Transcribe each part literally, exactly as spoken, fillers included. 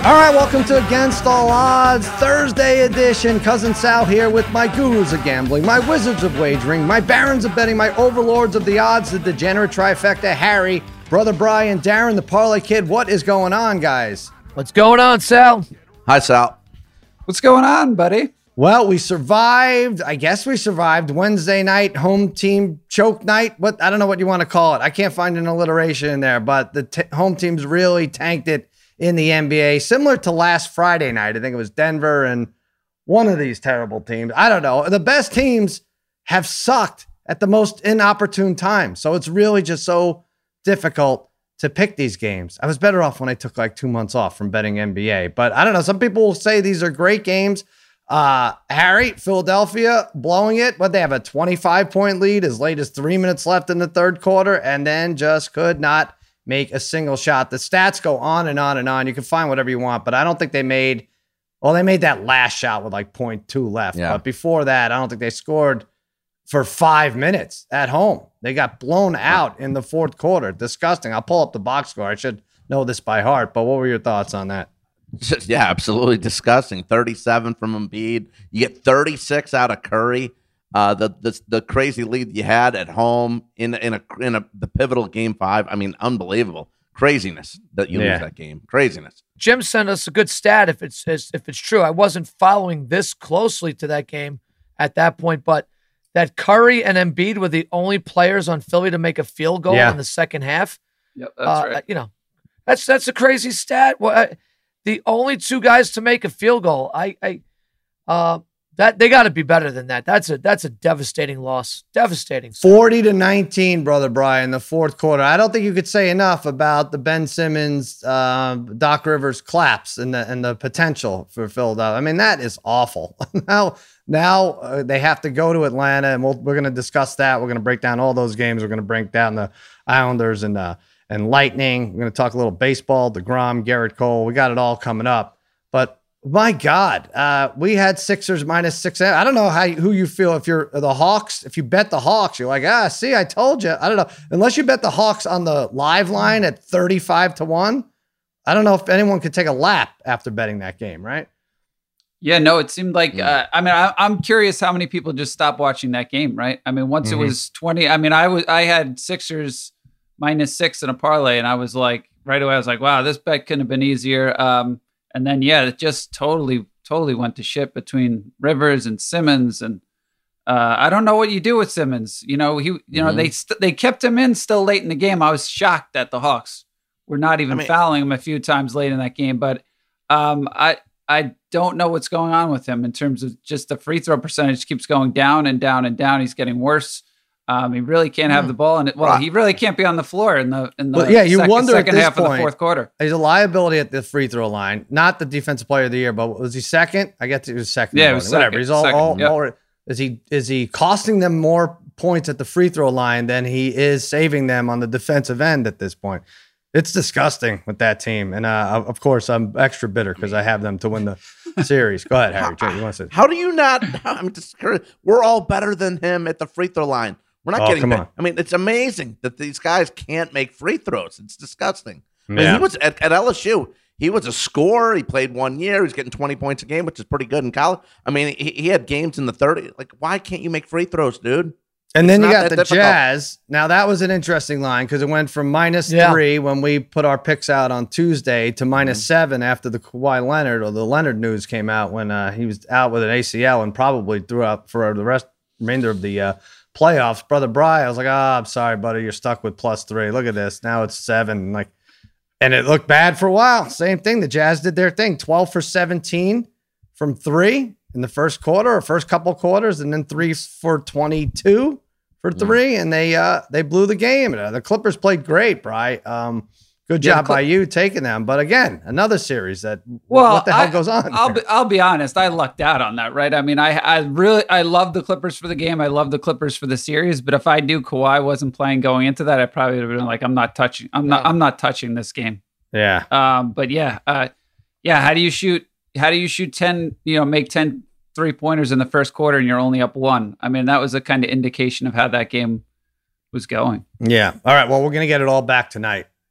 All right, welcome to Against All Odds, Thursday edition. Cousin Sal here with my gurus of gambling, my wizards of wagering, my barons of betting, my overlords of the odds, the degenerate trifecta, Harry, Brother Brian, Darren, the Parlay Kid. What is going on, guys? What's going on, Sal? Hi, Sal. What's going on, buddy? Well, we survived. I guess we survived Wednesday night home team choke night. What I don't know what you want to call it. I can't find an alliteration in there, but the t- home teams really tanked it in the N B A, similar to last Friday night. I think it was Denver and one of these terrible teams. I don't know. The best teams have sucked at the most inopportune time. So it's really just so difficult to pick these games. I was better off when I took like two months off from betting N B A, but I don't know. Some people will say these are great games. Uh, Harry, Philadelphia blowing it, but they have a twenty-five point lead as late as three minutes left in the third quarter, and then just could not make a single shot. The stats go on and on and on. You can find whatever you want, but I don't think they made, well, they made that last shot with like point two left. Yeah. But before that, I don't think they scored for five minutes at home. They got blown out in the fourth quarter. Disgusting. I'll pull up the box score. I should know this by heart, but what were your thoughts on that? Just, yeah, absolutely disgusting. thirty-seven from Embiid. You get thirty-six out of Curry. Uh, the, the the crazy lead you had at home in in a in a the pivotal game five. I mean, unbelievable craziness that you Yeah. lose that game. Craziness. Jim sent us a good stat if it's if it's true. I wasn't following this closely to that game at that point, but that Curry and Embiid were the only players on Philly to make a field goal Yeah. in the second half. Yep, that's Uh, right. You know, that's that's a crazy stat. Well, I, the only two guys to make a field goal. I, I, uh, that they got to be better than that. That's a that's a devastating loss. Devastating. forty to nineteen, Brother Brian, the fourth quarter. I don't think you could say enough about the Ben Simmons, uh, Doc Rivers collapse and the and the potential for Philadelphia. I mean, that is awful. now, now uh, they have to go to Atlanta, and we'll, we're going to discuss that. We're going to break down all those games. We're going to break down the Islanders and uh, and Lightning. We're going to talk a little baseball, DeGrom, Garrett Cole. We got it all coming up. But my God, uh, we had Sixers minus six. I don't know how you, who you feel if you're the Hawks. If you bet the Hawks, you're like, ah, see, I told you. I don't know. Unless you bet the Hawks on the live line at thirty-five to one, I don't know if anyone could take a lap after betting that game, right? Yeah, no, it seemed like, Yeah. uh, I mean, I, I'm curious how many people just stopped watching that game, right? I mean, once Mhm. it was twenty, I mean, I was, I had Sixers minus six in a parlay, and I was like, right away, I was like, wow, this bet couldn't have been easier. Um, and then, yeah, it just totally, totally went to shit between Rivers and Simmons. And uh, I don't know what you do with Simmons. You know, he, you know, Mhm. they, st- they kept him in still late in the game. I was shocked that the Hawks were not even I mean- fouling him a few times late in that game. But um, I, I don't know what's going on with him in terms of just the free throw percentage keeps going down and down and down. He's getting worse. Um, he really can't have the ball, and it, well, Right. he really can't be on the floor in the in the Well, yeah, you second, wonder at second this half of the point- fourth quarter. He's a liability at the free throw line. Not the defensive player of the year, but was he second? I guess he was second. Yeah, in he was voting. Whatever. second, He's all, second, all, yep. all- is he is he costing them more points at the free throw line than he is saving them on the defensive end at this point? It's disgusting with that team. And uh, of course, I'm extra bitter because I have them to win the series. Go ahead, Harry. Jay, you want to say? How do you not? I'm just curious. We're all better than him at the free throw line. We're not Oh, getting. come bet- on. I mean, it's amazing that these guys can't make free throws. It's disgusting. I mean, Yeah. he was at, at L S U. He was a scorer. He played one year. He's getting twenty points a game, which is pretty good in college. I mean, he, he had games in the thirty. Like, why can't you make free throws, dude? And then It's you not got that the difficult. Jazz. Now that was an interesting line because it went from minus Yeah. three when we put our picks out on Tuesday to minus Mm-hmm. seven after the Kawhi Leonard or the Leonard news came out when uh, he was out with an A C L and probably throughout for the rest remainder of the uh, playoffs. Brother Bry, I was like, oh, I'm sorry, buddy, you're stuck with plus three. Look at this. Now it's seven. Like, and it looked bad for a while. Same thing. The Jazz did their thing. twelve for seventeen from three in the first quarter or first couple quarters, and then three for twenty-two for three, and they uh they blew the game. Uh, the Clippers played great, Bry. Um, good Yeah, job the Cl- by you taking them. But again, another series that Well, what the hell I- goes on? I'll here? be, I'll be honest. I lucked out on that, right? I mean, I I really I love the Clippers for the game. I love the Clippers for the series. But if I knew Kawhi wasn't playing going into that, I probably would have been like, I'm not touching. I'm not. I'm not touching this game. yeah. Um, but yeah, uh, yeah. How do you shoot? How do you shoot ten? You know, make ten three pointers in the first quarter, and you're only up one. I mean, that was a kind of indication of how that game was going. Yeah. All right. Well, we're going to get it all back tonight.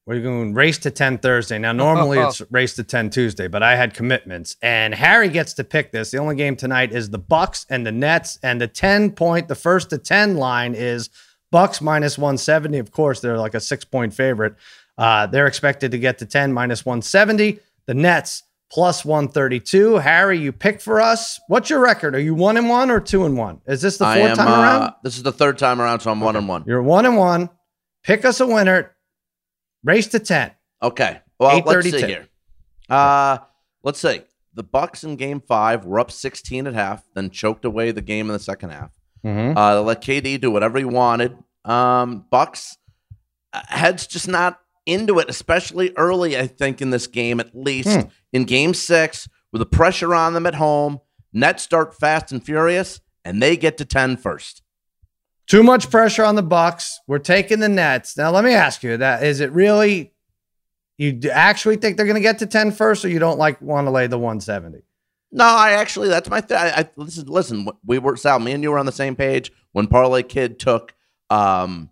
We're going race to ten Thursday. Now, normally it's race to ten Tuesday, but I had commitments. And Harry gets to pick this. The only game tonight is the Bucks and the Nets. And the ten point, the first to ten line is Bucks minus one seventy. Of course, they're like a six-point favorite. Uh, they're expected to get to ten minus one seventy. The Nets plus one thirty-two. Harry, you pick for us. What's your record? Are you one and one or two and one? Is this the I fourth am, time uh, around? This is the third time around, so I'm Okay. one and one. You're one and one. Pick us a winner. Race to ten. Okay. Well, let's see eight thirty-two. here. Uh, let's see. The Bucks in game five were up sixteen at half, then choked away the game in the second half. Mm-hmm. Uh, they let K D do whatever he wanted. Um, Bucks uh, heads just not into it, especially early, I think, in this game, at least. Hmm. In game six, with the pressure on them at home, Nets start fast and furious, and they get to ten first. Too much pressure on the Bucks. We're taking the Nets. Now, let me ask you that. Is it really, you d- actually think they're going to get to ten first, or you don't like want to lay the one seventy? No, I actually, that's my thing. I, I listen, listen, we were, Sal, me and you were on the same page when Parlay Kid took um,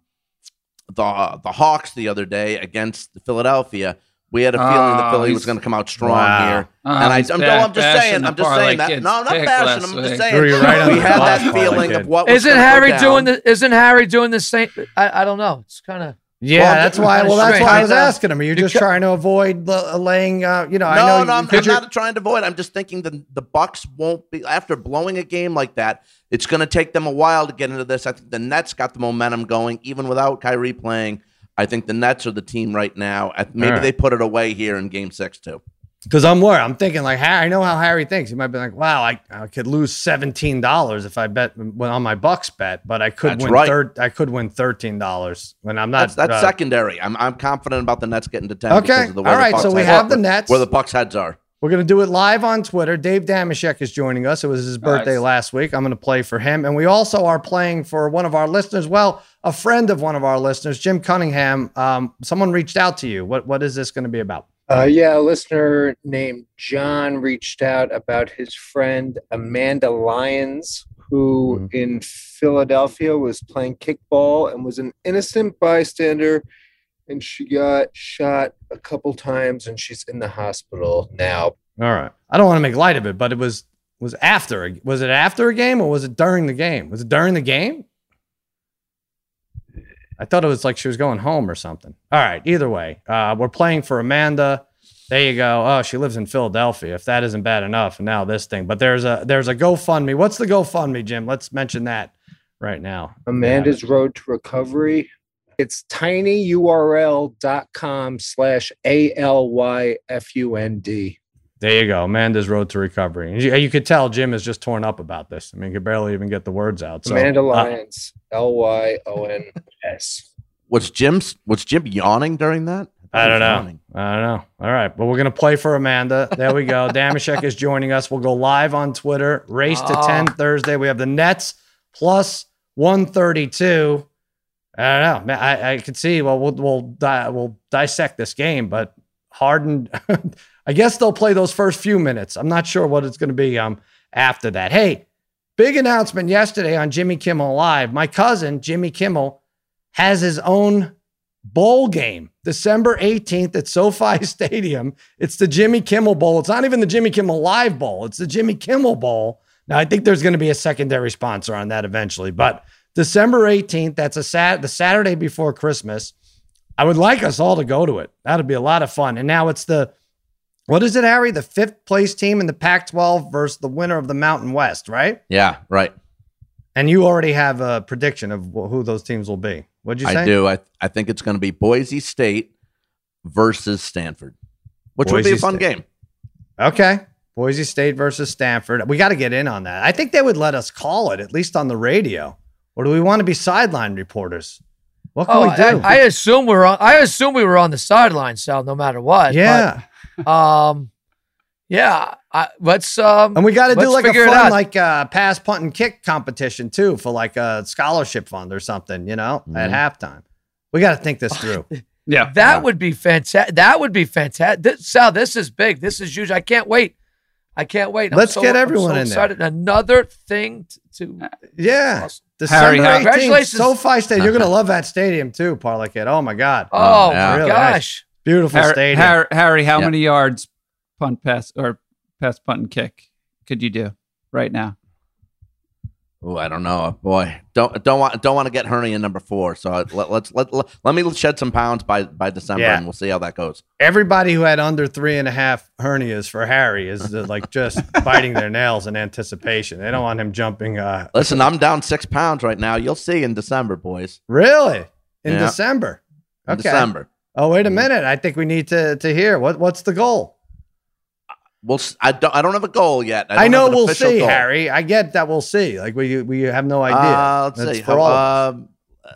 the, the Hawks the other day against Philadelphia. We had a feeling Oh, that Philly he's- was going to come out strong Wow. here. Oh, and I, he's I'm, ba- no, I'm just bashing saying, the I'm just Parlay saying that. Kid's No, I'm not pick bashing last him. I'm just week. saying. Threw you right we under had the that bus, Parlay feeling Kid. of what was Isn't gonna go Harry down. doing the? Isn't Harry doing the same? I, I don't know. It's kind of. Yeah, Well, that's I'm- why. I'm Well, that's strange. why I was Kinda- asking him. Are you just Because- trying to avoid l- laying? Uh, you know, I No, know. no, you, I'm, could I'm you- not trying to avoid. I'm just thinking the the Bucks won't be after blowing a game like that. It's going to take them a while to get into this. I think the Nets got the momentum going, even without Kyrie playing. I think the Nets are the team right now. I- Maybe right. they put it away here in Game Six too. Because I'm worried. I'm thinking like Harry. I know how Harry thinks. He might be like, "Wow, I, I could lose seventeen dollars if I bet when on my Bucks bet, but I could That's win right. third. I could win thirteen dollars when I'm not." That's that's uh, secondary. I'm I'm confident about the Nets getting to ten. Okay. because of the way All the right, Bucks so we heads have are- the Nets. where the Bucks heads are. We're going to do it live on Twitter. Dave Damashek is joining us. It was his birthday Nice. last week. I'm going to play for him. And we also are playing for one of our listeners. Well, a friend of one of our listeners, Jim Cunningham. Um, someone reached out to you. What What is this going to be about? Uh, yeah, a listener named John reached out about his friend Amanda Lyons, who Mhm. in Philadelphia was playing kickball and was an innocent bystander, and she got shot a couple times, and she's in the hospital now. All right. I don't want to make light of it, but it was was after. a- Was it after a game or was it during the game? Was it during the game? I thought it was like she was going home or something. All right. Either way, uh, we're playing for Amanda. There you go. Oh, she lives in Philadelphia. If that isn't bad enough, and now this thing. But there's a there's a GoFundMe. What's the GoFundMe, Jim? Let's mention that right now. Amanda's Road to Recovery. It's tinyurl.com slash A L Y F U N D. There you go. Amanda's Road to Recovery. And you, you could tell Jim is just torn up about this. I mean, he could barely even get the words out. So, Amanda uh, Lyons, L Y O N S. Was Jim's was Jim yawning during that? I don't He was know. yawning. I don't know. All right. Well, we're going to play for Amanda. There we go. Damashek is joining us. We'll go live on Twitter. Race to Oh. ten Thursday. We have the Nets plus one thirty-two. I don't know. Man, I, I could see. Well, we'll we'll, di- we'll dissect this game, but Harden, I guess they'll play those first few minutes. I'm not sure what it's going to be um, after that. Hey, big announcement yesterday on Jimmy Kimmel Live. My cousin, Jimmy Kimmel, has his own bowl game, December eighteenth at SoFi Stadium. It's the Jimmy Kimmel Bowl. It's not even the Jimmy Kimmel Live Bowl. It's the Jimmy Kimmel Bowl. Now, I think there's going to be a secondary sponsor on that eventually, but December eighteenth, that's a sat the Saturday before Christmas. I would like us all to go to it. That'd be a lot of fun. And now it's the, what is it, Harry? The fifth place team in the Pac twelve versus the winner of the Mountain West, right? Yeah, right. And you already have a prediction of wh- who those teams will be. What'd you say? I do. I I think it's going to be Boise State versus Stanford, which would be Boise a fun State. game. Okay. Boise State versus Stanford. We got to get in on that. I think they would let us call it, at least on the radio. Or do we want to be sideline reporters? What can Oh, we do? I, I assume we're on. I assume we were on the sideline, Sal, no matter what. yeah. But, um, yeah. I, let's um. And we got to do let's like a figure it fun, out. like uh, pass, punt, and kick competition too for like a scholarship fund or something, you know, at halftime. We got to think this through. Yeah. That would be fantastic. That would be fantastic. This, Sal, this is big. This is huge. I can't wait. I can't wait. I'm Let's so- get I'm everyone so in there. excited. Another thing to. Yeah. Awesome. December Harry, eighteenth, congratulations. SoFi Stadium. You're going to love that stadium too, Parlay Kid. Oh, my God. Oh, yeah. my Really gosh. nice. Beautiful Harry, stadium. Harry, Harry, how Yeah. many yards punt pass or pass punt and kick could you do right now? Oh, I don't know, boy. Don't don't want don't want to get hernia number four. So I- let, let's let, let let me shed some pounds by by December, Yeah. and we'll see how that goes. Everybody who had under three and a half hernias for Harry is uh, like just biting their nails in anticipation. They don't want him jumping. Uh, Listen, I'm down six pounds right now. You'll see in December, boys. really? In Yeah. December? In Okay. December. Oh, wait a minute. I think we need to to hear. What What's the goal? We'll. s- I don't. I don't have a goal yet. I, I, don't know have an we'll official see, goal. Harry. I get that we'll see. Like, we, we have no idea. Uh, let's That's see. for How, all of us. um,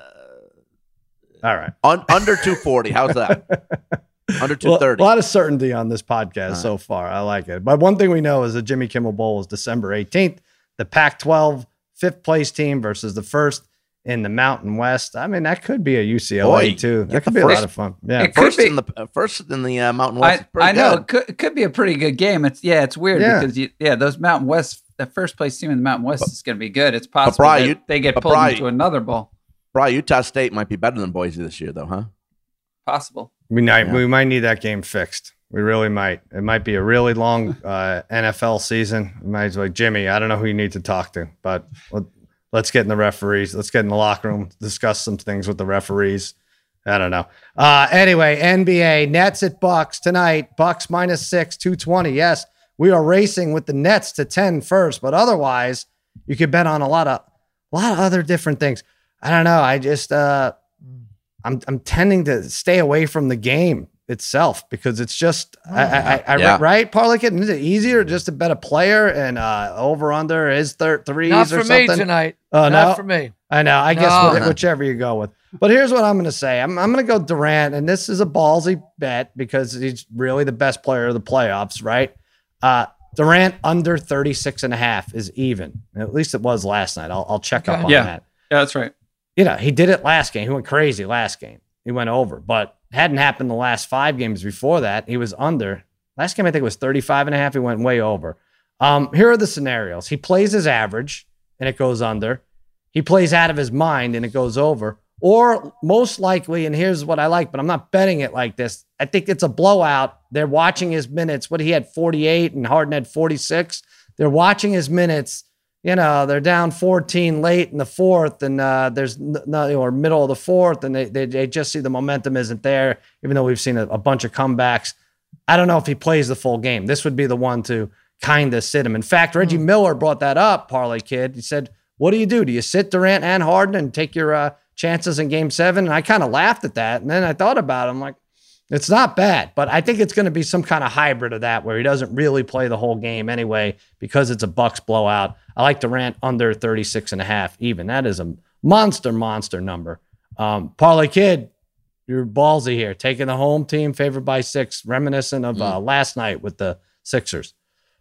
All right. un, under two forty. How's that? Under two Well, thirty. a lot of certainty on this podcast right. so far. I like it. But one thing we know is the Jimmy Kimmel Bowl is December eighteenth. The Pac twelve fifth place team versus the first in the Mountain West. I mean, that could be a U C L A Boy, too. That get could the be a first- lot of fun. Yeah. It could First be- in the uh, first in the uh, Mountain West. I, is pretty I know good. it could, it could be a pretty good game. It's yeah, it's weird Yeah. because you, yeah, those Mountain West, the first place team in the Mountain West is going to be good. It's possible Brian, that you- they get but pulled Brian- into another bowl. Probably Utah State might be better than Boise this year, though, huh? Possible. We might Yeah. we might need that game fixed. We really might. It might be a really long uh, N F L season. We might as well, Jimmy. I don't know who you need to talk to, but let, let's get in the referees. Let's get in the locker room. Discuss some things with the referees. I don't know. Uh, anyway, N B A Nets at Bucks tonight. Bucks minus six, two twenty. Yes, we are racing with the Nets to ten first, but otherwise, you could bet on a lot of a lot of other different things. I don't know. I just uh, I'm I'm tending to stay away from the game itself because it's just I, I, I Yeah. right Parlay Kid, is it easier just to bet a player and uh, over under his thir- threes Not or for me something? tonight. Oh, Not no? for me. I know. I guess No. wh- whichever you go with. But here's what I'm going to say. I'm, I'm going to go Durant, and this is a ballsy bet because he's really the best player of the playoffs, right? Uh, Durant under thirty-six and a half is even. At least it was last night. I'll, I'll check up Okay. on Yeah. that. Yeah, that's right. You know, he did it last game. He went crazy last game. He went over, but hadn't happened the last five games before that. He was under. Last game, I think it was thirty-five and a half. He went way over. Um, here are the scenarios. He plays his average and it goes under. He plays out of his mind and it goes over. Or most likely, and here's what I like, but I'm not betting it like this. I think it's a blowout. They're watching his minutes. What he had forty-eight and Harden had forty-six. They're watching his minutes. You know, they're down fourteen late in the fourth, and uh, there's no, or middle of the fourth, and they, they they just see the momentum isn't there, even though we've seen a, a bunch of comebacks. I don't know if he plays the full game. This would be the one to kind of sit him. In fact, Reggie Miller brought that up, Parlay Kid. He said, what do you do? Do you sit Durant and Harden and take your uh, chances in game seven? And I kind of laughed at that. And then I thought about it. I'm like, it's not bad, but I think it's going to be some kind of hybrid of that where he doesn't really play the whole game anyway because it's a Bucks blowout. I like Durant under thirty-six and a half even. That is a monster, monster number. Um, Parlay Kid, you're ballsy here. Taking the home team favored by six, reminiscent of uh, last night with the Sixers.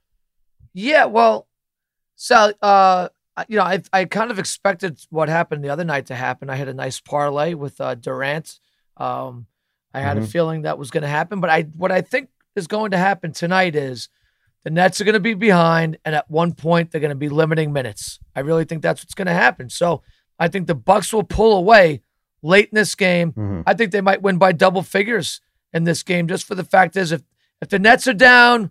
Yeah, well, so uh, you know, I I kind of expected what happened the other night to happen. I had a nice parlay with uh, Durant. Um, I had Mhm. a feeling that was going to happen, but I what I think is going to happen tonight is the Nets are going to be behind, and at one point they're going to be limiting minutes. I really think that's what's going to happen. So I think the Bucks will pull away late in this game. Mhm. I think they might win by double figures in this game, just for the fact is if if the Nets are down,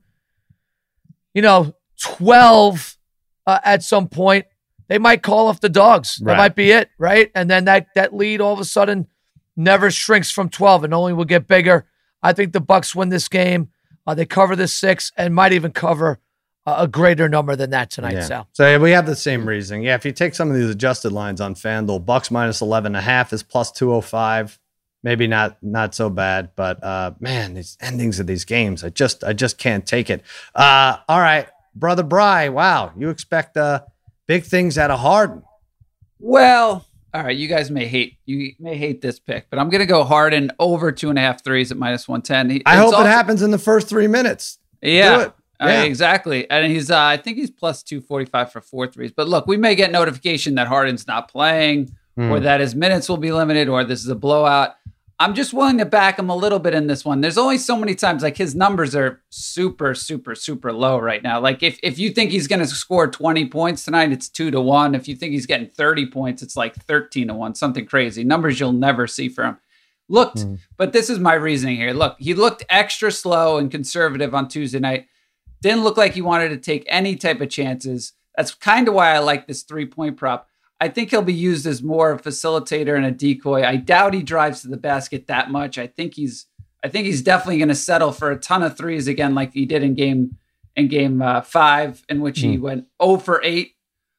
you know, twelve uh, at some point, they might call off the dogs. That Right. might be it, right? And then that that lead all of a sudden never shrinks from twelve and only will get bigger. I think the Bucks win this game. Uh, they cover the six and might even cover uh, a greater number than that tonight, Yeah. Sal. So we have the same reasoning. Yeah, if you take some of these adjusted lines on FanDuel, Bucks minus eleven and a half is plus two oh five. Maybe not not so bad, but uh, man, these endings of these games, I just I just can't take it. Uh, all right, brother Bry, wow, you expect uh, big things out of Harden. Well, all right, you guys may hate you may hate this pick, but I'm gonna go Harden over two and a half threes at minus one ten. He, I it's hope also- it happens in the first three minutes. Yeah, Do it. uh, Yeah. exactly. And he's, uh, I think he's plus two forty five for four threes. But look, we may get notification that Harden's not playing, Hmm. or that his minutes will be limited, or this is a blowout. I'm just willing to back him a little bit in this one. There's only so many times, like his numbers are super, super, super low right now. Like if, if you think he's going to score twenty points tonight, it's two to one. If you think he's getting thirty points, it's like thirteen to one, something crazy. Numbers you'll never see from him. Looked, mm. but this is my reasoning here. Look, he looked extra slow and conservative on Tuesday night. Didn't look like he wanted to take any type of chances. That's kind of why I like this three-point prop. I think he'll be used as more a facilitator and a decoy. I doubt he drives to the basket that much. I think he's, I think he's definitely going to settle for a ton of threes again, like he did in game, in game uh, five, in which mm. he went zero for eight.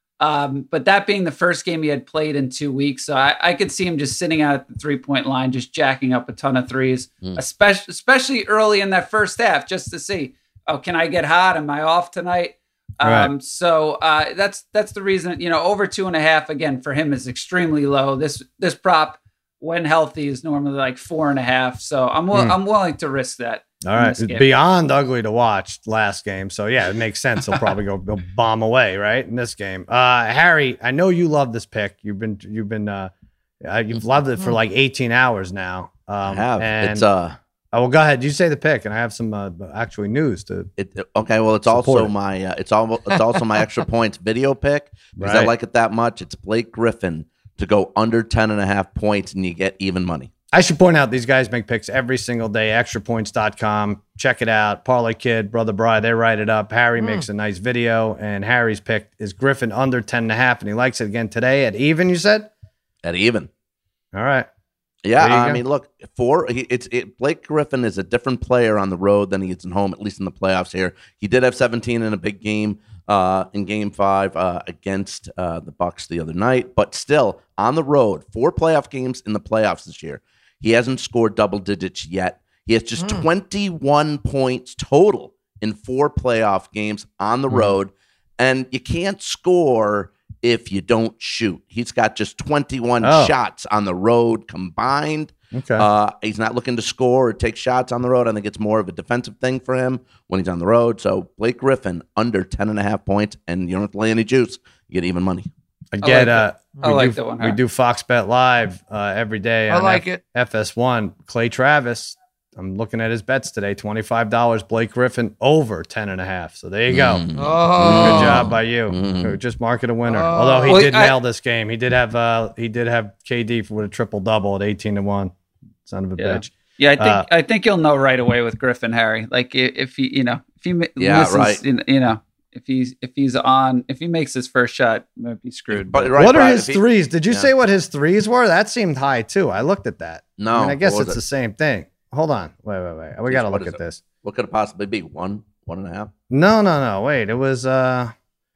Um, but that being the first game he had played in two weeks, so I, I could see him just sitting out at the three-point line, just jacking up a ton of threes, mm. especially especially early in that first half, just to see, oh, can I get hot? Am I off tonight? Um, right. So uh, that's that's the reason, you know, over two and a half again for him is extremely low. This this prop, when healthy, is normally like four and a half. So I'm mm. I'm willing to risk that. All right, beyond ugly to watch last game. So yeah, it makes sense. He'll probably go, go bomb away right in this game. Uh, Harry, I know you love this pick. You've been you've been uh, you've loved it for like eighteen hours now. Um, I have. And, it's uh. Oh, well, go ahead. You say the pick, and I have some uh, actually news to. It, okay, well, it's also it. my uh, it's all it's also my extra points video pick because right. I like it that much. It's Blake Griffin to go under ten and a half points, and you get even money. I should point out these guys make picks every single day. extra points dot com. Check it out. Parlay Kid, Brother Bry, they write it up. Harry mm. makes a nice video, and Harry's pick is Griffin under ten and a half, and he likes it again today at even. You said at even. All right. Yeah, I go. mean, look, for he, it's it, Blake Griffin is a different player on the road than he is at home, at least in the playoffs here. He did have seventeen in a big game uh, in Game Five uh, against uh, the Bucks the other night, but still on the road, four playoff games in the playoffs this year. He hasn't scored double digits yet. He has just mm. twenty-one points total in four playoff games on the mm. road, and you can't score if you don't shoot. He's got just twenty-one oh. shots on the road combined. Okay. Uh, he's not looking to score or take shots on the road. I think it's more of a defensive thing for him when he's on the road. So Blake Griffin under ten and a half points, and you don't have to lay any juice. You get even money. I get I like uh, I we like do, that one. Huh? We do Fox Bet Live uh, every day. I on like F- it. F S one. Clay Travis. I'm looking at his bets today. twenty-five dollars. Blake Griffin over ten and a half. So there you go. Mm. Oh. Good job by you. Mm. Just market a winner. Oh. Although he Well, did I, nail this game. He did have uh, he did have K D with a triple double at eighteen to one. Son of a yeah. bitch. Yeah, I think Uh, I think you'll know right away with Griffin, Harry. Like if, if he, you know, if he Yeah, listens, right. you know, you know, if he's if he's on, if he makes his first shot, he might be screwed. But, right, what are right, his he, threes? Did you yeah. say what his threes were? That seemed high too. I looked at that. No, I, mean, I guess what it's was the it? same thing. Hold on. Wait, wait, wait. We got to What look is at it? this. What could it possibly be? One, one and a half? No, no, no. Wait, it was, uh,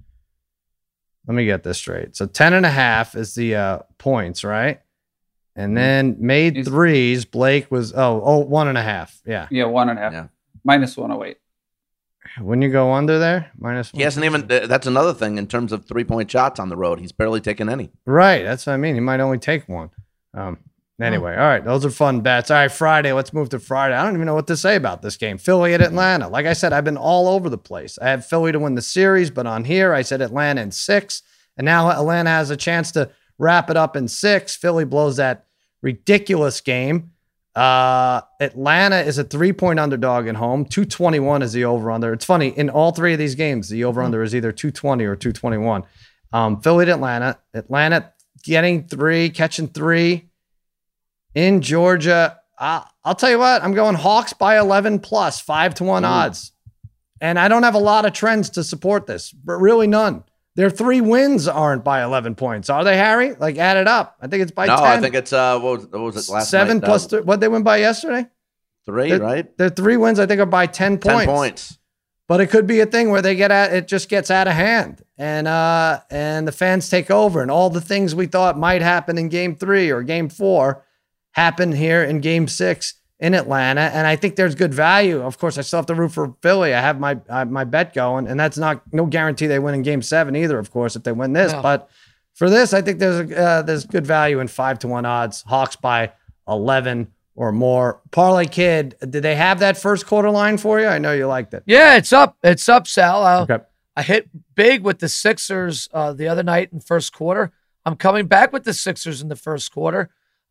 let me get this straight. So ten and a half is the uh, points, right? And then made He's- threes. Blake was, oh, oh, one and a half. Yeah. Yeah, one and a half, Yeah. minus one oh eight. When you go under there, minus one. He hasn't even. That's another thing in terms of three point shots on the road. He's barely taken any. Right. That's what I mean. He might only take one. Um, anyway, all right. Those are fun bets. All right, Friday. Let's move to Friday. I don't even know what to say about this game. Philly at Atlanta. Like I said, I've been all over the place. I have Philly to win the series, but on here I said Atlanta in six. And now Atlanta has a chance to wrap it up in six. Philly blows that ridiculous game. Uh, Atlanta is a three-point underdog at home. two twenty-one is the over-under. It's funny. In all three of these games, the over-under is either two twenty or two twenty-one. Um, Philly to Atlanta. Atlanta getting three, catching three. In Georgia, uh, I'll tell you what. I'm going Hawks by eleven plus, five to one odds. And I don't have a lot of trends to support this, but really none. Their three wins aren't by eleven points, are they, Harry? Like, add it up. I think it's by no, ten. I think it's uh, what was, what was it last Seven night? plus Uh, three. What they win by yesterday? three, Their- right? Their three wins, I think, are by ten points. Ten points. But it could be a thing where they get at it, just gets out of hand, and uh, and the fans take over, and all the things we thought might happen in Game Three or Game Four happen here in Game Six in Atlanta. And I think there's good value. Of course, I still have to root for Philly. I have my I have my bet going, and that's not no guarantee they win in Game Seven either. Of course, if they win this, No. but for this, I think there's a, uh, there's good value in five to one odds. Hawks by eleven or more. Parlay Kid, did they have that first quarter line for you? I know you liked it. Yeah, it's up. It's up, Sal. Uh, Okay. I hit big with the Sixers uh, the other night in first quarter. I'm coming back with the Sixers in the first quarter.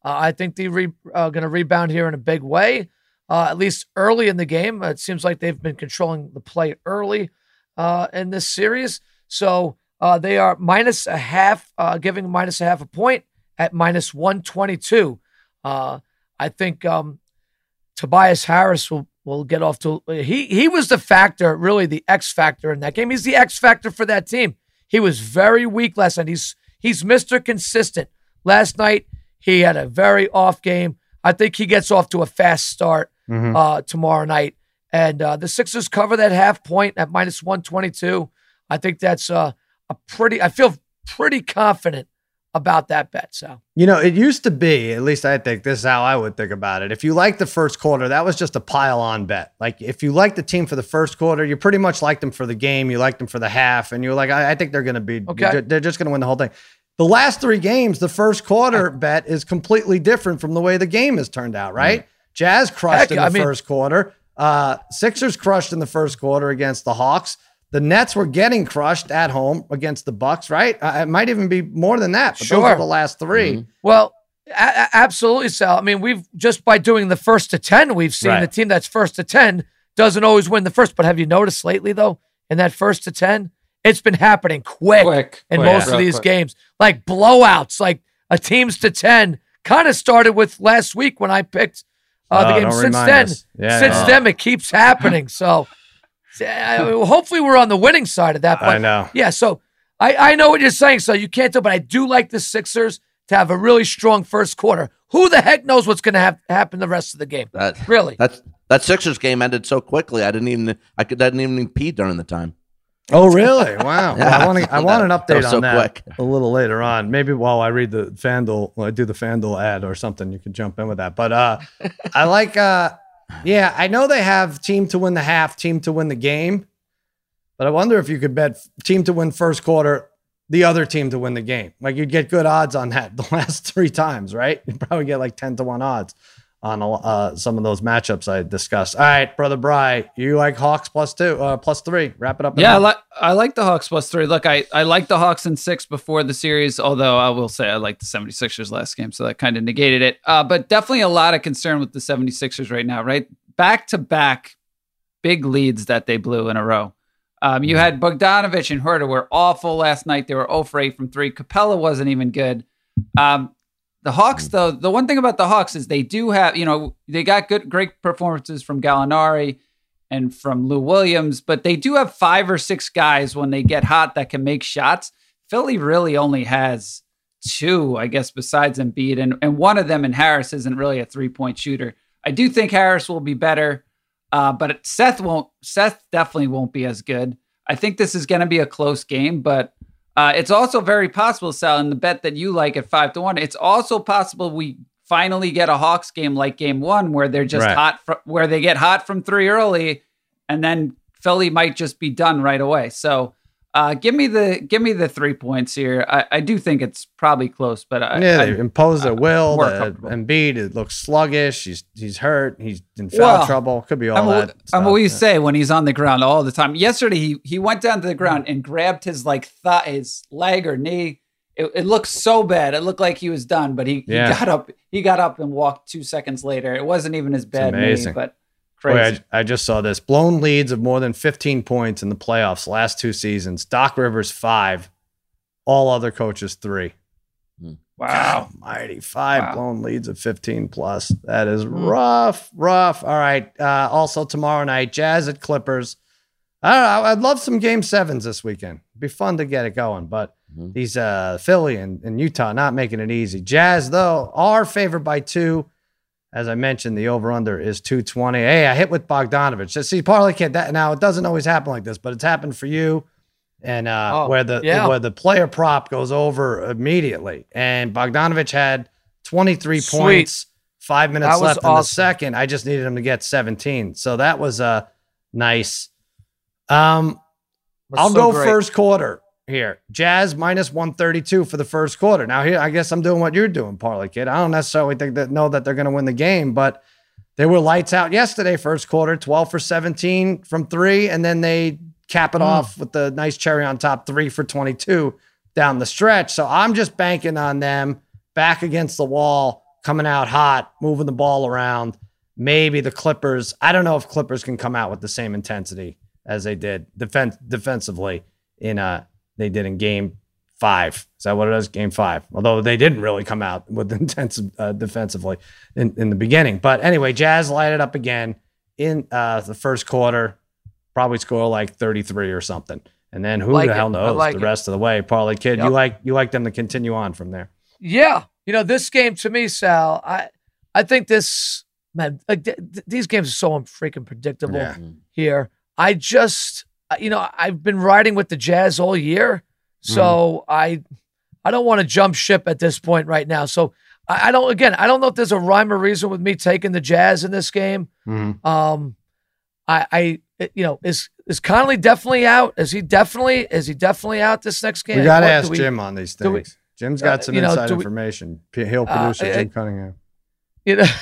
Uh, I think they're re- uh, going to rebound here in a big way, uh, at least early in the game. It seems like they've been controlling the play early uh, in this series. So uh, they are minus a half, uh, giving minus a half a point at minus one twenty-two. Uh, I think um, Tobias Harris will, will get off to he he was the factor, really the X factor in that game. He's the X factor for that team. He was very weak last night. He's he's Mister Consistent. Last night he had a very off game. I think he gets off to a fast start mm-hmm. uh, tomorrow night. And uh, the Sixers cover that half point at minus one twenty-two. I think that's uh, a pretty. I feel pretty confident about that bet. So, you know, it used to be, at least I think this is how I would think about it. If you like the first quarter, that was just a pile on bet. Like if you like the team for the first quarter, you pretty much liked them for the game. You liked them for the half. And you're like, I, I think they're going to be, okay. they're just going to win the whole thing. The last three games, the first quarter bet is completely different from the way the game has turned out, right? Mm. Jazz crushed Heck, in the I mean, first quarter. Uh, Sixers crushed in the first quarter against the Hawks. The Nets were getting crushed at home against the Bucks, right? Uh, it might even be more than that, but sure. those are the last three. Mm-hmm. Well, a- absolutely, Sal. I mean, we've just by doing the first to ten, we've seen right. the team that's first to ten doesn't always win the first. But have you noticed lately, though, in that first to ten, it's been happening quick, quick in quick, most yeah. of these quick. games, like blowouts, like a team's to ten. Kind of started with last week when I picked uh, oh, the game. Since then, yeah, since yeah. then, it keeps happening. So. Hopefully we're on the winning side of that. But I know. Yeah, so I, I know what you're saying, so you can't tell, but I do like the Sixers to have a really strong first quarter. Who the heck knows what's going to have happen the rest of the game? That, really? That's, that Sixers game ended so quickly. I didn't even I could I didn't even pee during the time. Oh, really? Wow. yeah, I want to I want an update that on so that quick. a little later on. Maybe while I read the FanDuel, while I do the FanDuel ad or something, you can jump in with that. But uh, I like uh, yeah, I know they have team to win the half, team to win the game. But I wonder if you could bet team to win first quarter, the other team to win the game. Like you'd get good odds on that the last three times, right? You'd probably get like ten to one odds on uh, some of those matchups I discussed. All right, Brother Bry, you like Hawks plus two, uh, plus three. Wrap it up. Yeah, I like, I like the Hawks plus three. Look, I, I like the Hawks in six before the series, although I will say I like the seventy-sixers last game, so that kind of negated it. Uh, but definitely a lot of concern with the seventy-sixers right now, right? Back-to-back big leads that they blew in a row. Um, you had Bogdanovich and Huerter were awful last night. They were zero for eight from three. Capella wasn't even good. Um, the Hawks, though, the one thing about the Hawks is they do have, you know, they got good, great performances from Gallinari and from Lou Williams, but they do have five or six guys when they get hot that can make shots. Philly really only has two, I guess, besides Embiid, and, and one of them in Harris isn't really a three-point shooter. I do think Harris will be better. Uh, but Seth won't. Seth definitely won't be as good. I think this is going to be a close game, but uh, it's also very possible, Sal, in the bet that you like at five to one. It's also possible we finally get a Hawks game like Game One, where they're just right. hot, fr- where they get hot from three early, and then Philly might just be done right away. So. Uh, give me the give me the three points here. I, I do think it's probably close, but I, yeah, I, they impose their will. The, Embiid, it looks sluggish. He's he's hurt. He's in foul well, trouble. Could be all I'm that. A, I'm always yeah. say when he's on the ground all the time. Yesterday he he went down to the ground and grabbed his like thigh, his leg or knee. It, it looked so bad. It looked like he was done, but he, yeah. he got up. He got up and walked two seconds later. It wasn't even as bad knee, but. Boy, I, I just saw this. Blown leads of more than fifteen points in the playoffs last two seasons. Doc Rivers, five. All other coaches, three. Wow. God almighty. Five wow. blown leads of fifteen plus. That is rough, rough. All right. Uh, also tomorrow night, Jazz at Clippers. I don't know. I'd love some game sevens this weekend. It'd be fun to get it going, but mm-hmm. these uh, Philly and, and Utah not making it easy. Jazz, though, are favored by two. As I mentioned, the over-under is two twenty. Hey, I hit with Bogdanovich. Just see, Parlay Kid, that now it doesn't always happen like this, but it's happened for you. And uh, oh, where the yeah. where the player prop goes over immediately. And Bogdanovich had twenty-three Sweet. points, five minutes left awesome. in the second. I just needed him to get seventeen. So that was uh, nice. Um, I'll so go great. first quarter. Here, Jazz minus one thirty-two for the first quarter. Now here, I guess I'm doing what you're doing, Parlay Kid. I don't necessarily think that know that they're going to win the game, but they were lights out yesterday, first quarter, twelve for seventeen from three, and then they cap it mm. off with the nice cherry on top, three for twenty-two down the stretch. So I'm just banking on them back against the wall, coming out hot, moving the ball around. Maybe the Clippers, I don't know if Clippers can come out with the same intensity as they did defense defensively in uh they did in game five. Is that what it is? Game five. Although they didn't really come out with intensive uh, defensively in, in the beginning. But anyway, Jazz lighted up again in uh the first quarter, probably score like thirty-three or something. And then who Like the hell it. I knows like the it. rest of the way. Parlay Kid, Yep. you like you like them to continue on from there. Yeah. You know, this game to me, Sal, I I think this, man, like th- th- these games are so freaking predictable Yeah. here. I just, uh, you know, I've been riding with the Jazz all year. So I I don't want to jump ship at this point right now. So I, I don't, again, I don't know if there's a rhyme or reason with me taking the Jazz in this game. Mm-hmm. Um, I, I, you know, is is Conley definitely out? Is he definitely is he definitely out this next game? We got to What ask do we- Jim on these do we- things. Jim's got uh, some you know, inside do we- information. P- He'll Uh, producer I- Jim Cunningham. You know,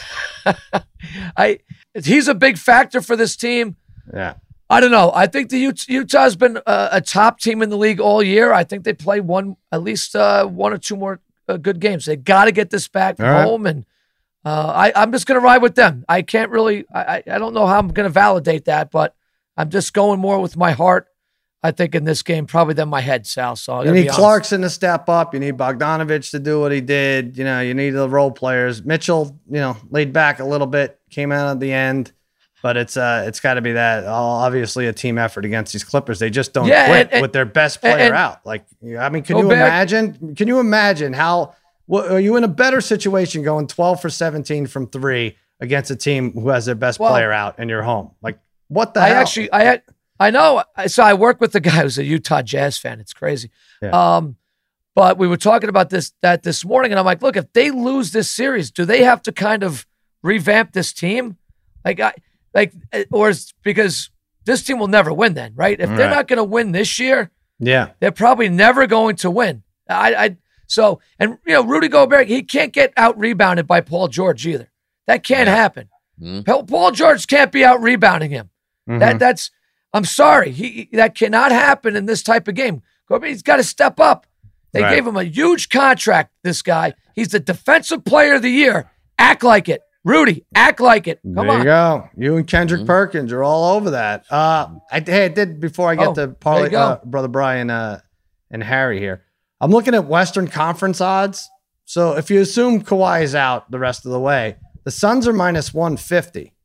I he's a big factor for this team. Yeah. I don't know. I think the Ut- Utah's been a, a top team in the league all year. I think they play one, at least uh, one or two more uh, good games. They got to get this back All right. home, and uh, I, I'm just going to ride with them. I can't really. I, I I don't know how I'm going to validate that, but I'm just going more with my heart. I think in this game probably than my head, Sal. So I You gotta need be honest. Clarkson to step up. You need Bogdanovich to do what he did. You know, you need the role players. Mitchell, you know, laid back a little bit, came out at the end, but it's uh, it's got to be that. Obviously, a team effort against these Clippers. They just don't Yeah, quit and- and- with their best player and- out. Like, I mean, can Go you back- imagine? Can you imagine how? What, are you in a better situation going twelve for seventeen from three against a team who has their best Well, player out and you're home? Like, what the I hell? actually, I had, I know. I- So I work with the guy who's a Utah Jazz fan. It's crazy. Yeah. Um, but we were talking about this that this morning, and I'm like, look, if they lose this series, do they have to kind of revamp this team? Like, I like, or is, because this team will never win. Then, right? If they're Right. not going to win this year, yeah. they're probably never going to win. I, I so, and you know, Rudy Gobert, he can't get out rebounded by Paul George either. That can't Yeah. happen. Mhm. Paul Paul George can't be out rebounding him. Mhm. That that's. I'm sorry. He that cannot happen in this type of game. Gobert, he's got to step up. They Right. gave him a huge contract. This guy, he's the defensive player of the year. Act like it, Rudy. Act like it. Come there on. you go. You and Kendrick Mhm. Perkins are all over that. Uh, I, hey, I did before I get Oh, to there you parlay, go. uh, brother Brian uh, and Harry here. I'm looking at Western Conference odds. So if you assume Kawhi is out the rest of the way, the Suns are minus one fifty.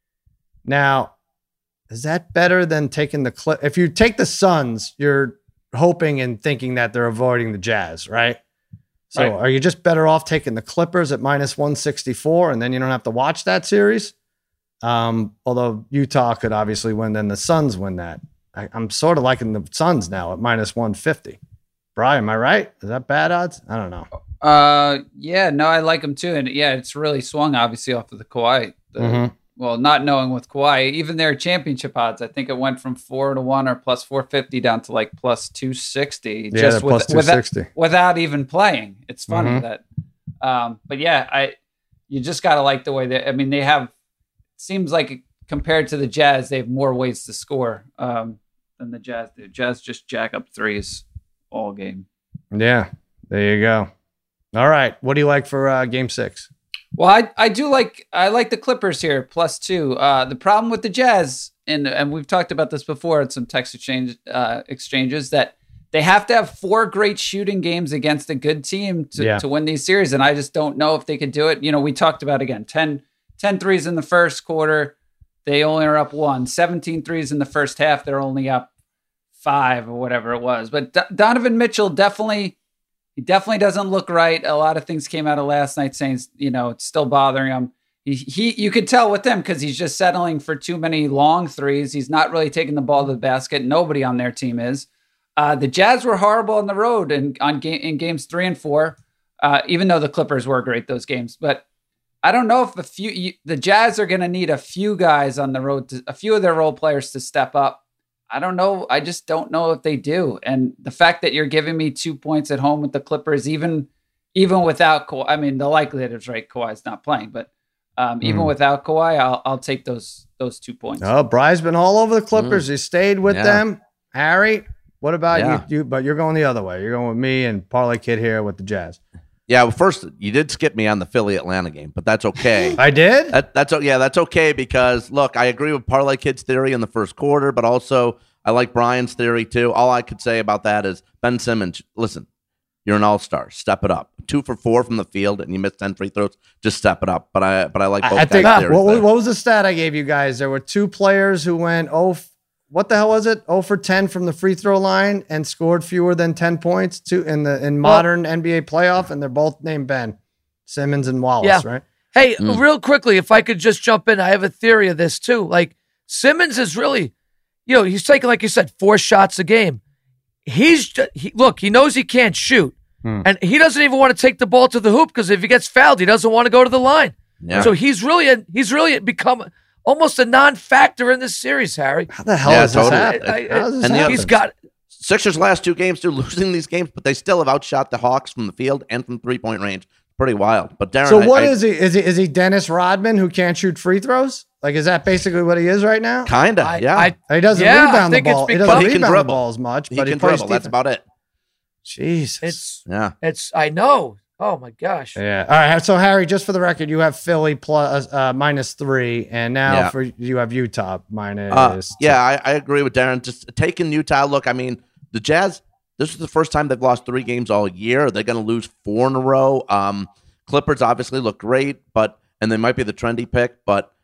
Now, is that better than taking the clip? If you take the Suns, you're hoping and thinking that they're avoiding the Jazz, right? So Right. are you just better off taking the Clippers at minus one sixty-four and then you don't have to watch that series? Um, although Utah could obviously win, then the Suns win that. I, I'm sort of liking the Suns now at minus one fifty. Brian, am I right? Is that bad odds? I don't know. Uh, yeah, no, I like him too, and yeah, it's really swung obviously off of the Kawhi. The, Mhm. Well, not knowing with Kawhi, even their championship odds, I think it went from four to one or plus four fifty down to like plus two sixty. Yeah, just they're plus with, without, 260. without even playing. It's funny Mhm. that, um, but yeah, I you just gotta like the way that I mean they have. Seems like compared to the Jazz, they have more ways to score um, than the Jazz do. Jazz just jack up threes all game. Yeah, there you go. All right. What do you like for uh, game six? Well, I, I do like I like the Clippers here plus two. Uh, the problem with the Jazz, and and we've talked about this before at some text exchange uh, exchanges, that they have to have four great shooting games against a good team to, Yeah. to win these series, and I just don't know if they could do it. You know, we talked about again ten, ten threes in the first quarter, they only are up one. seventeen threes in the first half, they're only up five or whatever it was. But D- Donovan Mitchell definitely. He definitely doesn't look right. A lot of things came out of last night saying, you know, it's still bothering him. He, he you could tell with him because he's just settling for too many long threes. He's not really taking the ball to the basket. Nobody on their team is. Uh, the Jazz were horrible on the road and on game in games three and four, uh, even though the Clippers were great those games. But I don't know if a few you, the Jazz are going to need a few guys on the road, to, a few of their role players to step up. I don't know. I just don't know if they do. And the fact that you're giving me two points at home with the Clippers, even even without Kawhi, I mean, the likelihood is right. Kawhi's not playing, but um, even Mm. without Kawhi, I'll I'll take those those two points. Oh, Bry's been all over the Clippers. He stayed with Yeah. them. Harry, what about Yeah. you? You, but you're going the other way. You're going with me and Parlay Kid here with the Jazz. Yeah, well, first you did skip me on the Philly Atlanta game, but that's okay. I did. That, that's yeah, that's okay because look, I agree with Parlay Kid's theory in the first quarter, but also I like Brian's theory too. All I could say about that is Ben Simmons. Listen, you're an all-star. Step it up. Two for four from the field, and you missed ten free throws. Just step it up. But I but I like both I guys' think theories what, there. what was the stat I gave you guys? There were two players who went oh, what the hell was it? oh for ten from the free throw line and scored fewer than ten points to in the in modern N B A playoff, and they're both named Ben Simmons and Wallace, Yeah. right? Hey, Mm. real quickly, if I could just jump in, I have a theory of this too. Like Simmons is really, you know, he's taking, like you said, four shots a game. He's ju- he, look, he knows he can't shoot, Hmm. and he doesn't even want to take the ball to the hoop because if he gets fouled, he doesn't want to go to the line. Yeah. So he's really a, he's really become almost a non-factor in this series, Harry. How the hell Yeah, is this totally. happen? I- I- How does this and the- happen? He's got Sixers' last two games, they're losing these games, but they still have outshot the Hawks from the field and from three-point range. Pretty wild. But Darren, So I- what I, is he? Is he is he Dennis Rodman who can't shoot free throws? Like, is that basically what he is right now? Kinda, I, yeah. I, He doesn't Yeah, I rebound the think it's ball. He because- doesn't He can rebound the dribble. ball as much, he but can he plays dribble. That's defense. about it. Jesus. it's Yeah. it's I know. Oh my gosh. Yeah. All right. So Harry, just for the record, you have Philly plus uh, minus three, and now Yeah. for you have Utah minus. Uh, two. yeah, I, I agree with Darren. Just taking Utah. Look, I mean, the Jazz. This is the first time they've lost three games all year. They're going to lose four in a row. Um, Clippers obviously look great, but and they might be the trendy pick, but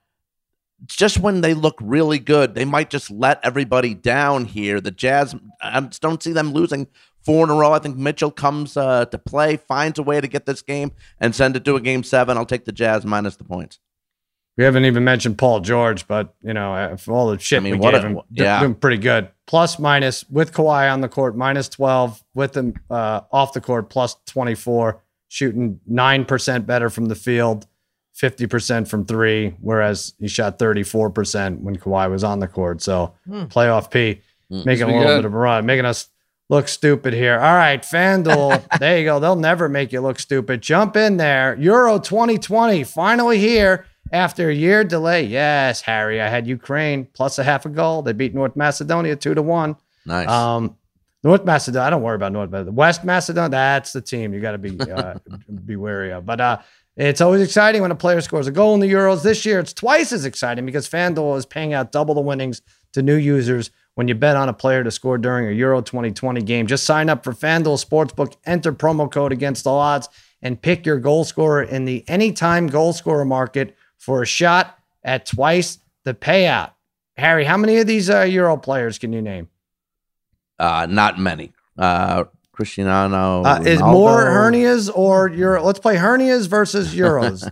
just when they look really good, they might just let everybody down here. The Jazz, I just don't see them losing four in a row. I think Mitchell comes uh, to play, finds a way to get this game, and send it to a game seven. I'll take the Jazz minus the points. We haven't even mentioned Paul George, but you know, uh, for all the shit I mean, we what gave a- him, d- yeah. doing pretty good. Plus minus with Kawhi on the court, minus twelve with him uh, off the court, plus twenty-four, shooting nine percent better from the field, fifty percent from three, whereas he shot thirty-four percent when Kawhi was on the court. So Hmm. playoff P, Hmm. making a Pretty little good. bit of a run, making us look stupid here. All right, FanDuel, there you go. They'll never make you look stupid. Jump in there. Euro twenty twenty, finally here. After a year delay, yes, Harry, I had Ukraine plus a half a goal. They beat North Macedonia two to one. Nice. Um, North Macedonia, I don't worry about North Macedonia. West Macedonia, that's the team you got to be uh, be wary of. But uh, it's always exciting when a player scores a goal in the Euros. This year, it's twice as exciting because FanDuel is paying out double the winnings to new users when you bet on a player to score during a Euro twenty twenty game. Just sign up for FanDuel Sportsbook, enter promo code against all odds, and pick your goal scorer in the anytime goal scorer market for a shot at twice the payout. Harry, how many of these uh, Euro players can you name? Uh, not many. Uh, Cristiano Uh, is Ronaldo. more hernias or Euro? Let's play hernias versus Euros.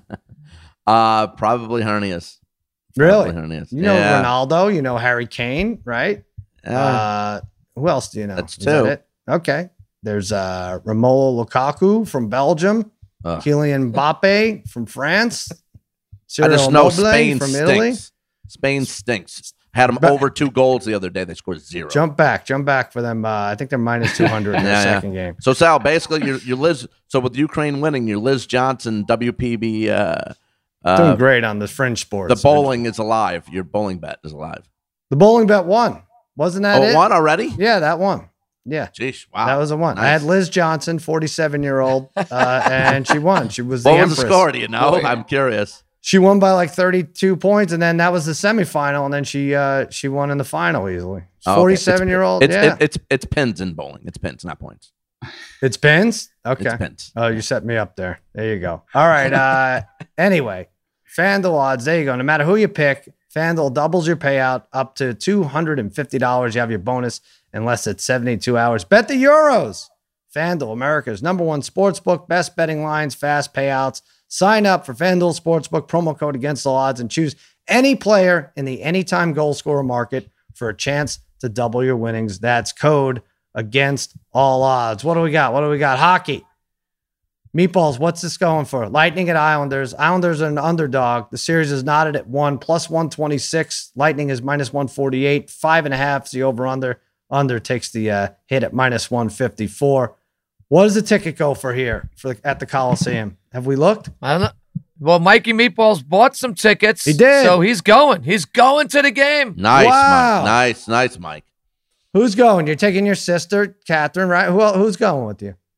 Uh, probably hernias. Really? Probably hernias. You know yeah. Ronaldo, you know Harry Kane, right? Yeah. Uh, who else do you know? That's Is that two. it? Okay. There's uh, Romelu Lukaku from Belgium, Ugh. Kylian Mbappe from France, I Cyril just know Immobile Spain from Italy. stinks. Spain stinks. Had them But- over two goals the other day. They scored zero. Jump back, jump back for them. Uh, I think they're minus two hundred in their Yeah, yeah. second game. So Sal, basically, you're, you're Liz. So with Ukraine winning, you're Liz Johnson, W P B. Uh, uh, Doing great on the fringe sports. the bowling is alive. Your bowling bet is alive. The bowling bet won. Wasn't that Oh, it? one already? Yeah, that one. Yeah. Jeez, wow. That was a one. I Nice. had Liz Johnson, forty-seven year old, uh, and she won. She was the What was Empress. the score? Do you know? Boy. I'm curious. She won by like thirty-two points, and then that was the semifinal, and then she uh, she won in the final easily. Oh, okay. forty-seven year old. It's Yeah, it, it's it's pins in bowling. It's pins, not points. it's pins. Okay. It's pins. Oh, you set me up there. There you go. All right. Uh, anyway, FanDuel odds. There you go. No matter who you pick, FanDuel doubles your payout up to two hundred fifty dollars. You have your bonus in less than seventy-two hours. Bet the Euros. FanDuel, America's number one sportsbook, best betting lines, fast payouts. Sign up for FanDuel Sportsbook, promo code against all odds, and choose any player in the anytime goal scorer market for a chance to double your winnings. That's code against all odds. What do we got? What do we got? Hockey. Meatballs, what's this going for? Lightning at Islanders. Islanders are an underdog. The series is knotted at one, plus one twenty-six. Lightning is minus one forty-eight. Five and a half is the over-under. Under takes the uh, hit at minus one fifty-four. What does the ticket go for here for the, at the Coliseum? Have we looked? I don't know. Well, Mikey Meatballs bought some tickets. He did. So he's going. He's going to the game. Nice, Wow. Mike. Nice, nice, Mike. Who's going? You're taking your sister, Catherine, right? Who el- who's going with you?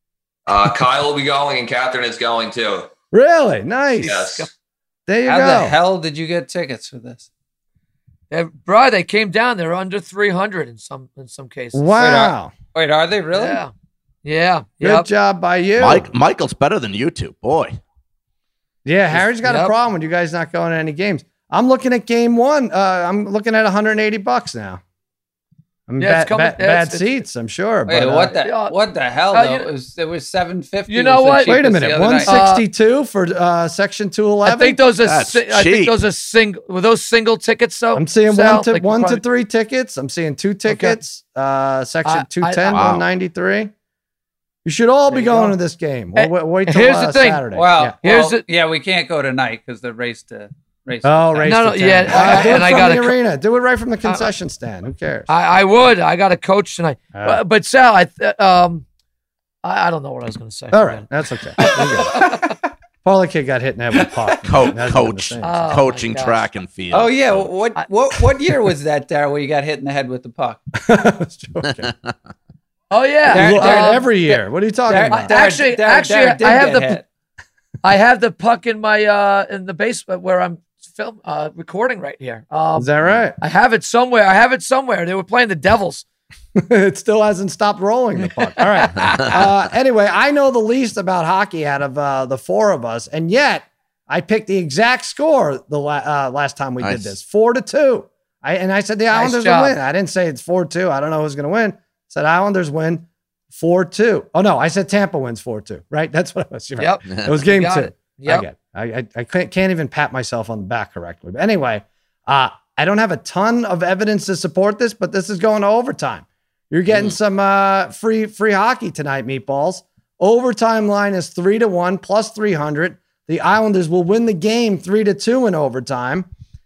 Uh, Kyle will be going, and Catherine is going too. Really? Nice. Yes. There you How go. the hell did you get tickets for this? They, bro, they came down. They're under three hundred in some in some cases. Wow. Wait, are they really? Yeah. Yeah. Good Yep. job by you. Mike, Michael's better than you two. Boy. Yeah, Harry's got a Yep. problem with you guys not going to any games. I'm looking at game one. Uh, I'm looking at one hundred eighty bucks now. I'm Yeah, it's bad, coming- bad, yeah, bad it's- seats, I'm sure. Wait, but, uh, what the yeah. what the hell? Uh, though? you- it was it was seven fifty. You know what? Wait a minute, one sixty-two for uh, section two eleven. I think those are. That's Si- I think cheap. those are single. Were those single tickets though? I'm seeing Sal? one to Like, one probably- to three tickets. I'm seeing two tickets. Uh, section I- two ten, I- one ninety-three. You should all There be you going go. to this game. Eh, We'll, wait till here's uh, the thing. Saturday. Well, Yeah. Here's well, the- yeah, we can't go tonight because the race to race. Oh, to race No, to no, ten. yeah, Uh, I- do it and I from gotta the co- arena. Do it right from the concession stand. Who cares? I, I would. I got a coach tonight. Uh, but, but Sal, I th- um, I, I don't know what I was going to say. all right, that's okay. Parlay Kid got hit in the head with a puck. Co- That's been the coach. same. Oh, Coaching my gosh. track and field. Oh yeah, So- what I- what what year was that, Darryl, where you got hit in the head with the puck? I was joking. Oh yeah, There- Look, there- Um, every year. What are you talking Dar- about? Dar- Actually- Dar- actually, Darryl did I have get the- hit. I have the puck in my uh in the basement where I'm film uh recording right here. Um, Is that right? I have it somewhere. I have it somewhere. They were playing the Devils. It still hasn't stopped rolling the puck. All right. Uh, anyway, I know the least about hockey out of uh, the four of us, and yet I picked the exact score the la- uh, last time we Nice. did this, four to two. I and I said the Islanders will job. win. I didn't say it's four two. I don't know who's going to win. I said Islanders win four two. Oh no, I said Tampa wins four two. Right? That's what I was. Right. Yep. It was game Got two. it. Yep. I get. I I, I can't, can't even pat myself on the back correctly. But anyway, uh, I don't have a ton of evidence to support this, but this is going to overtime. You're getting Mm. some uh, free free hockey tonight, meatballs. Overtime line is three to one plus three hundred. The Islanders will win the game three to two in overtime.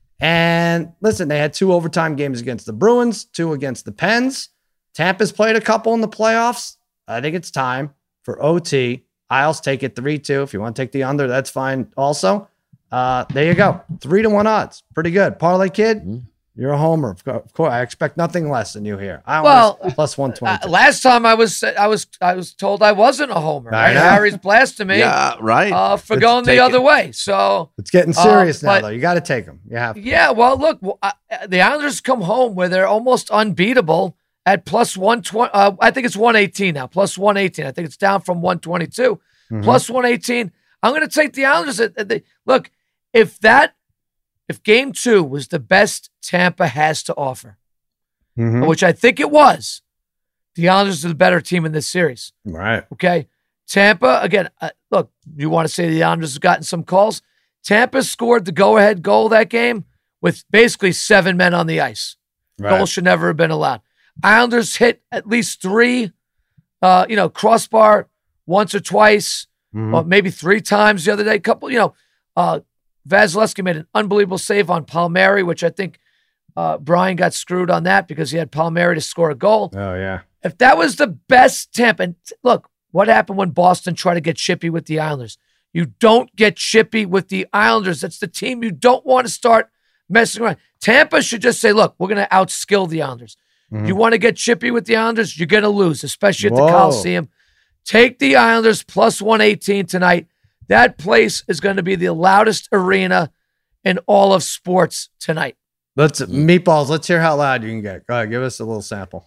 And listen, they had two overtime games against the Bruins, two against the Pens. Tampa's played a couple in the playoffs. I think it's time for O T. Isles take it three two. If you want to take the under, that's fine also. Uh, there you go. Three to one odds. Pretty good. Parlay Kid, Mm. you're a homer. Of co- of course, I expect nothing less than you here. Well, Islanders plus one Uh, twenty. last time I was I was I was told I wasn't a homer. I Right? know. Harry's blasting me Yeah, right. uh, for Let's going the take other it. way. So It's getting uh, serious now, but- though. You got to take them. You have to. yeah, well, look, w- I- the Islanders come home where they're almost unbeatable at plus one twenty. Uh, I think it's one eighteen now, plus one eighteen. I think it's down from one twenty-two, Mhm. plus one eighteen. I'm going to take the Islanders. At, at the, look, if that, if game two was the best Tampa has to offer, Mhm. which I think it was, the Islanders are the better team in this series. Right. Okay. Tampa, again, uh, look, you want to say the Islanders have gotten some calls. Tampa scored the go ahead goal that game with basically seven men on the ice. Right. Goal should never have been allowed. Islanders hit at least three, uh, you know, crossbar once or twice, Mhm. or maybe three times the other day. Couple, you know, uh, Vasilevsky made an unbelievable save on Palmieri, which I think uh, Brian got screwed on that because he had Palmieri to score a goal. Oh, yeah. If that was the best Tampa, and t- look, what happened when Boston tried to get chippy with the Islanders? You don't get chippy with the Islanders. That's the team you don't want to start messing around. Tampa should just say, look, we're going to outskill the Islanders. Mhm. You want to get chippy with the Islanders, you're going to lose, especially at Whoa. the Coliseum. Take the Islanders plus one eighteen tonight. That place is going to be the loudest arena in all of sports tonight. Let's meatballs. Let's hear how loud you can get. Go ahead, give us a little sample.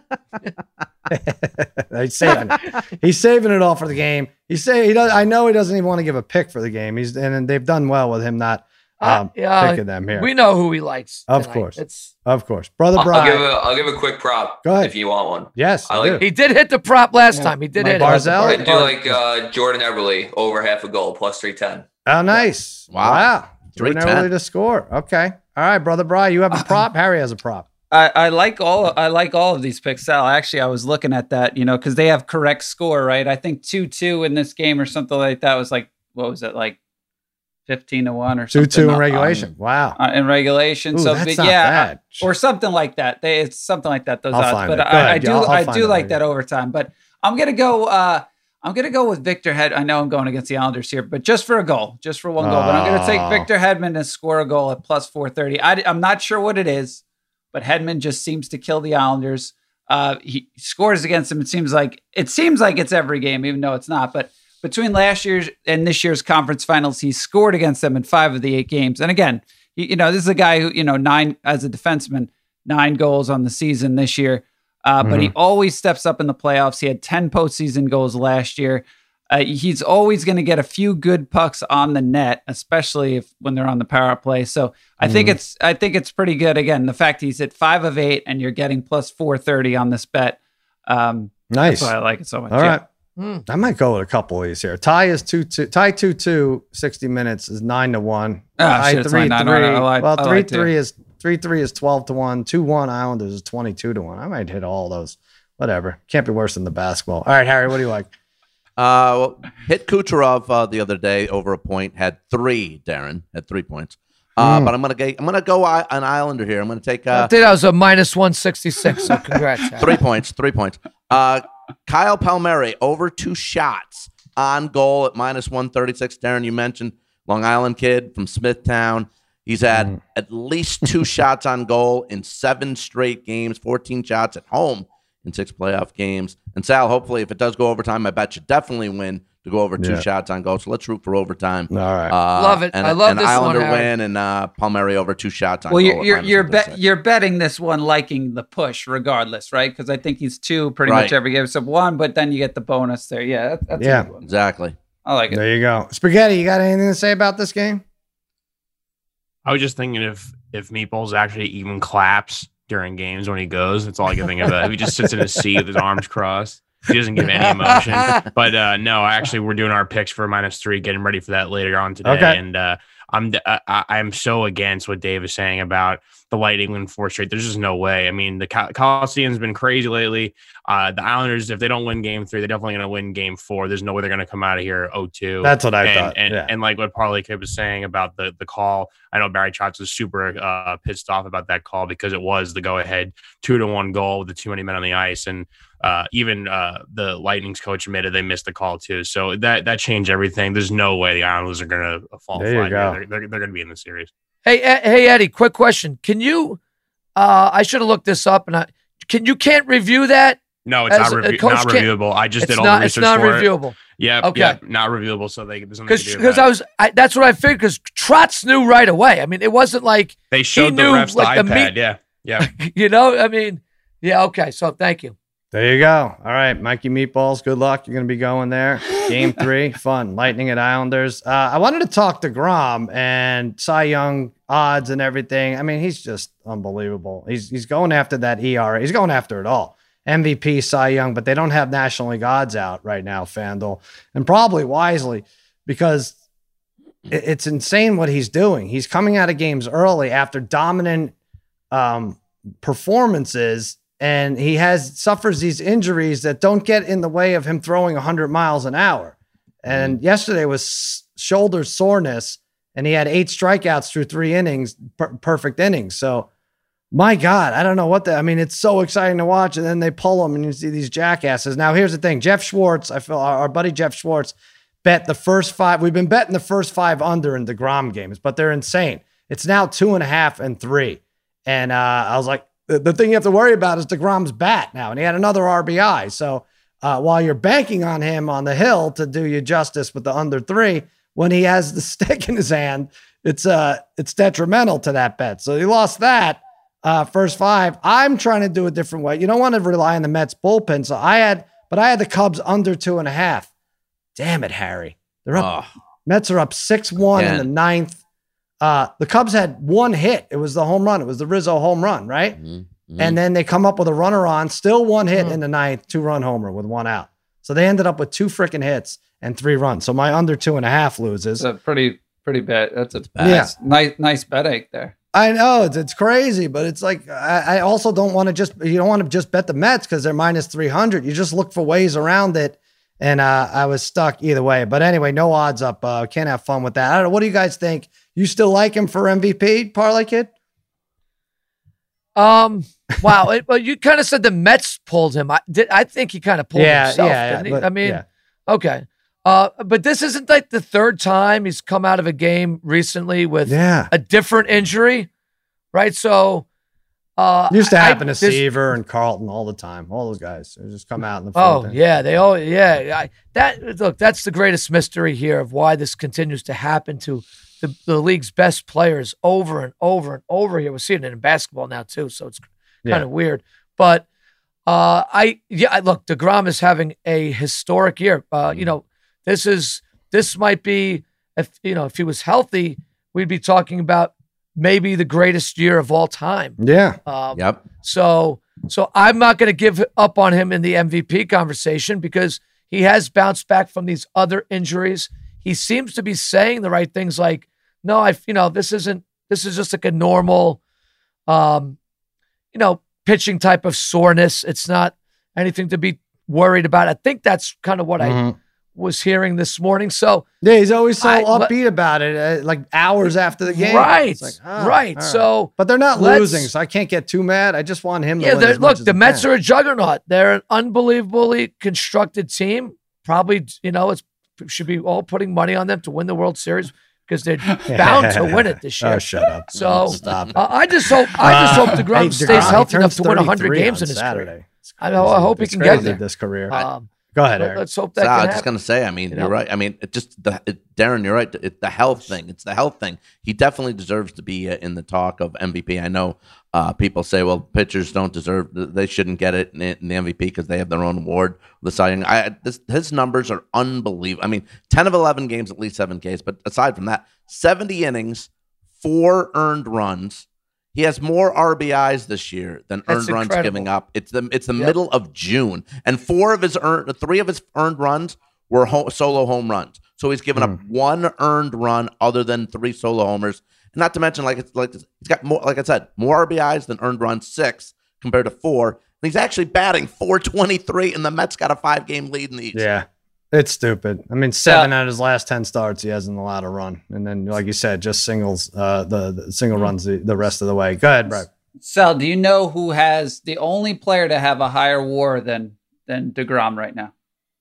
He's saving it. He's saving it all for the game. He say he does. I know he doesn't even want to give a pick for the game. He's and, and they've done well with him not um, Uh, yeah, picking them here. We know who he likes. Of tonight. course. It's of course, brother I'll, I'll give Brian. a I'll give a quick prop Go ahead. if you want one. Yes, I, I like- do. he did hit the prop last time. He did My hit Barzell? it. I do like uh, Jordan Eberle over half a goal plus three ten. Oh, nice. Wow. Wow. Jordan three ten. early to score. Okay. All right, brother Brian. You have a prop. Harry has a prop. I, I like all I like all of these picks, Sal. Actually, I was looking at that, you know, because they have correct score, right? I think two two in this game or something like that was like what was it like fifteen to one or Two something two in um, regulation. Wow. uh, in regulation. Ooh, so that's but not yeah, bad. or something like that. They, it's something like that. Those I'll odds, find but it. Go I, I ahead. do I'll- I'll I find do it like later. that overtime. But I'm gonna go. Uh, I'm gonna go with Victor Head. I know I'm going against the Islanders here, but just for a goal, just for one goal. But I'm gonna take Oh. Victor Hedman and score a goal at plus four thirty. I, I'm not sure what it is, but Hedman just seems to kill the Islanders. Uh, he scores against them. It seems like it seems like it's every game, even though it's not. But between last year's and this year's conference finals, he scored against them in five of the eight games. And again, he, you know, this is a guy who, you know, nine as a defenseman, nine goals on the season this year. Uh, mm-hmm. But he always steps up in the playoffs. He had ten postseason goals last year. Uh, he's always going to get a few good pucks on the net, especially if when they're on the power play. So I mm. think it's I think it's pretty good. Again, the fact he's at five of eight and you're getting plus four thirty on this bet. Um, nice. That's why I like it so much. All yeah. right. Mm. I might go with a couple of these here. Tie is two two. Tie two two. sixty minutes is nine to one. Oh, tie shit, three nine, three. no, no, no, I lied, well, I three lied three is three three is twelve to one. Two one Islanders is twenty two to one. I might hit all those. Whatever. Can't be worse than the basketball. All right, Harry. What do you like? Uh, well, hit Kucherov uh, the other day over a point. Had three. Darren had three points. Uh, mm. But I'm gonna get, I'm gonna go I, an Islander here. I'm gonna take. Uh, I think that was a minus one sixty six. So congrats. three points. Three points. Uh, Kyle Palmieri over two shots on goal at minus one thirty six. Darren, you mentioned Long Island kid from Smithtown. He's had mm. at least two shots on goal in seven straight games. fourteen shots at home in six playoff games. And Sal, hopefully, if it does go overtime, I bet you definitely win to go over two yeah. shots on goal. So let's root for overtime. All right, uh, love it. And, I love an this Islander one, win and uh, Palmieri over two shots on well, goal. Well, you're you're bet you're betting this one liking the push regardless, right? Because I think he's two pretty right. much every game except one, but then you get the bonus there. Yeah, that, that's yeah, a good one. Exactly. I like it. There you go, Spaghetti. You got anything to say about this game? I was just thinking if if Meatballs actually even claps during games when he goes. That's all I can think about. If he just sits in his seat with his arms crossed, he doesn't give any emotion. But uh, no, actually, we're doing our picks for minus three, getting ready for that later on today. Okay. And uh, I'm I, I'm so against what Dave is saying about the Lightning win four straight. There's just no way. I mean, the Col- Coliseum's been crazy lately. Uh, the Islanders, if they don't win game three, they're definitely going to win game four. There's no way they're going to come out of here oh two. That's what I and, thought. And, yeah. and like what Parlay Kid was saying about the, the call, I know Barry Trotz was super uh, pissed off about that call because it was the go-ahead two to one goal with the too many men on the ice. And uh, even uh, the Lightning's coach admitted they missed the call too. So that that changed everything. There's no way the Islanders are going to fall there flat. You go. They're, they're, they're going to be in the series. Hey, hey, Eddie, quick question. Can you, uh, I should have looked this up, and I, can you can't review that? No, it's not, revi- not reviewable. I just did all not, the research it's not for reviewable. it. Yeah, okay. yeah, not reviewable. So they there's because because I was I, that's what I figured. Because Trotz knew right away. I mean, it wasn't like they showed the knew, refs like, the the iPad. meat, yeah, yeah. You know, I mean, yeah. Okay, so thank you. There you go. All right, Mikey Meatballs. Good luck. You're going to be going there. Game three, fun. Lightning at Islanders. Uh, I wanted to talk to Grom and Cy Young odds and everything. I mean, he's just unbelievable. He's he's going after that E R A. He's going after it all. M V P, Cy Young, but they don't have National League odds out right now, FanDuel, and probably wisely because it, it's insane what he's doing. He's coming out of games early after dominant um, performances. And he has suffers these injuries that don't get in the way of him throwing one hundred miles an hour. And mm-hmm. yesterday was shoulder soreness, and he had eight strikeouts through three innings, per- perfect innings. So, my God, I don't know what the. I mean, it's so exciting to watch, and then they pull him, and you see these jackasses. Now, here's the thing: Jeff Schwartz, I feel our, our buddy Jeff Schwartz bet the first five. We've been betting the first five under in the DeGrom games, but they're insane. It's now two and a half and three, and uh, I was like. The thing you have to worry about is DeGrom's bat now, and he had another R B I. So uh, while you're banking on him on the hill to do you justice with the under three, when he has the stick in his hand, it's uh it's detrimental to that bet. So he lost that uh, first five. I'm trying to do a different way. You don't want to rely on the Mets bullpen. So I had, but I had the Cubs under two and a half. Damn it, Harry. They're up. Oh. Mets are up six one in the ninth. Uh, the Cubs had one hit. It was the home run. It was the Rizzo home run, right? Mm-hmm. Mm-hmm. And then they come up with a runner on, still one hit mm-hmm. in the ninth, two-run homer with one out. So they ended up with two freaking hits and three runs. So my under two and a half loses. That's a pretty, pretty bad. That's a bad, yeah. nice, nice bet ache there. I know it's, it's crazy, but it's like I, I also don't want to just you don't want to just bet the Mets because they're minus three hundred. You just look for ways around it. And uh, I was stuck either way. But anyway, no odds up. Uh, can't have fun with that. I don't know. What do you guys think? You still like him for M V P, Parlay Kid? Um. Wow. it, well, you kind of said the Mets pulled him. I did. I think he kind of pulled yeah, himself. Yeah, didn't yeah. he? But, I mean, yeah. okay. Uh, but this isn't like the third time he's come out of a game recently with yeah. a different injury, right? So Uh, Used to I- happen this- to Seaver and Carlton all the time. All those guys they just come out in the Oh front. yeah, they all yeah. I, that look, that's the greatest mystery here of why this continues to happen to the, the league's best players over and over and over here. We're seeing it in basketball now too, so it's kind Yeah. of weird. But uh, I yeah, I, look, DeGrom is having a historic year. Uh, you know, this is this might be if you know if he was healthy, we'd be talking about maybe the greatest year of all time. Yeah. Um, Yep. So, so I'm not going to give up on him in the M V P conversation because he has bounced back from these other injuries. He seems to be saying the right things, like, "No, I, you know, this isn't. This is just like a normal, um, you know, pitching type of soreness. It's not anything to be worried about." I think that's kind of what I Mhm. was hearing this morning. So, Yeah, he's always so I- upbeat about it, uh, like hours after the game. right, It's like, oh, right. all right. So, but they're not let's- losing, so I can't get too mad. I just want him to yeah, win. they're- as much look, as the he Mets can. are a juggernaut. They're an unbelievably constructed team. Probably, you know, it's should be all putting money on them to win the World Series because they're bound to win it this year. Oh, shut up. So Stop it. uh, I just hope I just hope Uh, DeGrom hey, stays DeGrom, he healthy enough turns to win one hundred thirty-three games on in his Saturday. career. It's I know. I crazy. hope he It's can crazy, get there. this career. Um, Go ahead, let- Eric. let's hope that So I can was just happen. gonna say. I mean, You you are know? right. I mean, it just the it, Darren, you're right. It's the health thing. It's the health thing. He definitely deserves to be uh, in the talk of M V P. I know uh, people say, well, pitchers don't deserve. They shouldn't get it in, in the M V P because they have their own award. The Cy Young. I this, his numbers are unbelievable. I mean, ten of eleven games, at least seven Ks. But aside from that, seventy innings, four earned runs. He has more R B Is this year than That's earned runs incredible. giving up. It's the it's the Yep. middle of June, and four of his earned, three of his earned runs were ho- solo home runs. So he's given up one earned run other than three solo homers. And not to mention, like it's like he's got more. Like I said, more R B Is than earned runs, six compared to four. And he's actually batting four twenty-three, and the Mets got a five game lead in the East. Yeah. It's stupid. I mean, seven out of his last ten starts, he hasn't allowed a run, and then, like you said, just singles. Uh, the, the single runs the, the rest of the way. Go ahead, Brad. Sal, do you know who has the only player to have a higher WAR than than DeGrom right now?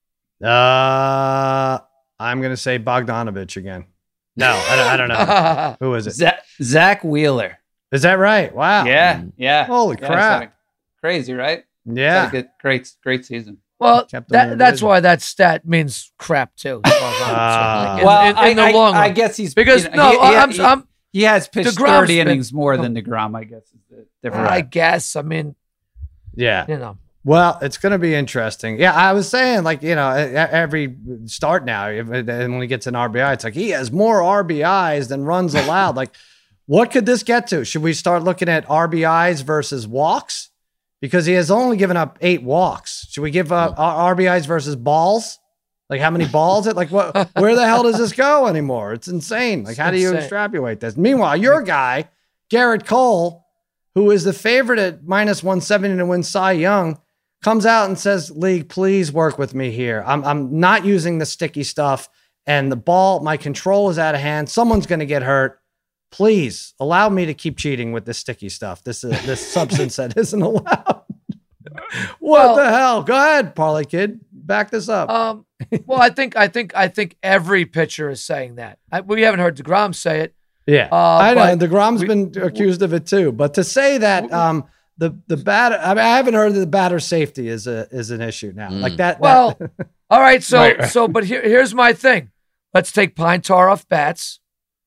Uh, I'm gonna say Bogdanovich again. No, I don't, I don't know. Who is it? Zach, Zach Wheeler. Is that right? Wow. Yeah, yeah. Holy Yeah, crap. it's like crazy, right? Yeah. It's like a great, great season. Well, Kept them in that, that's division. why that stat means crap too. as far as I'm Ah. concerned. Like, in- well, in, in I, the I, long I run. guess he's because you know, no, he, he- I'm, he, I'm he has pitched DeGrom's thirty been- innings more than DeGrom. I guess is the difference. I guess. I mean, Yeah. you know. Well, it's going to be interesting. Yeah, I was saying, like, you know, e- every start now, if- and when he gets an R B I, it's like he has more R B Is than runs allowed. Like, what could this get to? Should we start looking at R B Is versus walks? Because he has only given up eight walks. Should we give up R B Is versus balls? Like, how many balls? It like what? Where the hell does this go anymore? It's insane. Like, how do you Insane. extrapolate this? Meanwhile, your guy, Garrett Cole, who is the favorite at minus one seventy to win Cy Young, comes out and says, "League, please work with me here. I'm I'm not using the sticky stuff, and the ball, my control is out of hand. Someone's going to get hurt. Please allow me to keep cheating with this sticky stuff. This is this substance that isn't allowed." What Well- the hell? Go ahead, Parlay Kid. Back this up. Um, well, I think I think I think every pitcher is saying that. I, we haven't heard DeGrom say it. Yeah, Uh, I know. but DeGrom's we- been accused of it too. But to say that um, the the batter, I, mean, I haven't heard that the batter safety is a is an issue now. Mm. Like that. Well, that- all right. So Right, right. so, but here here's my thing. Let's take Pine Tar off bats.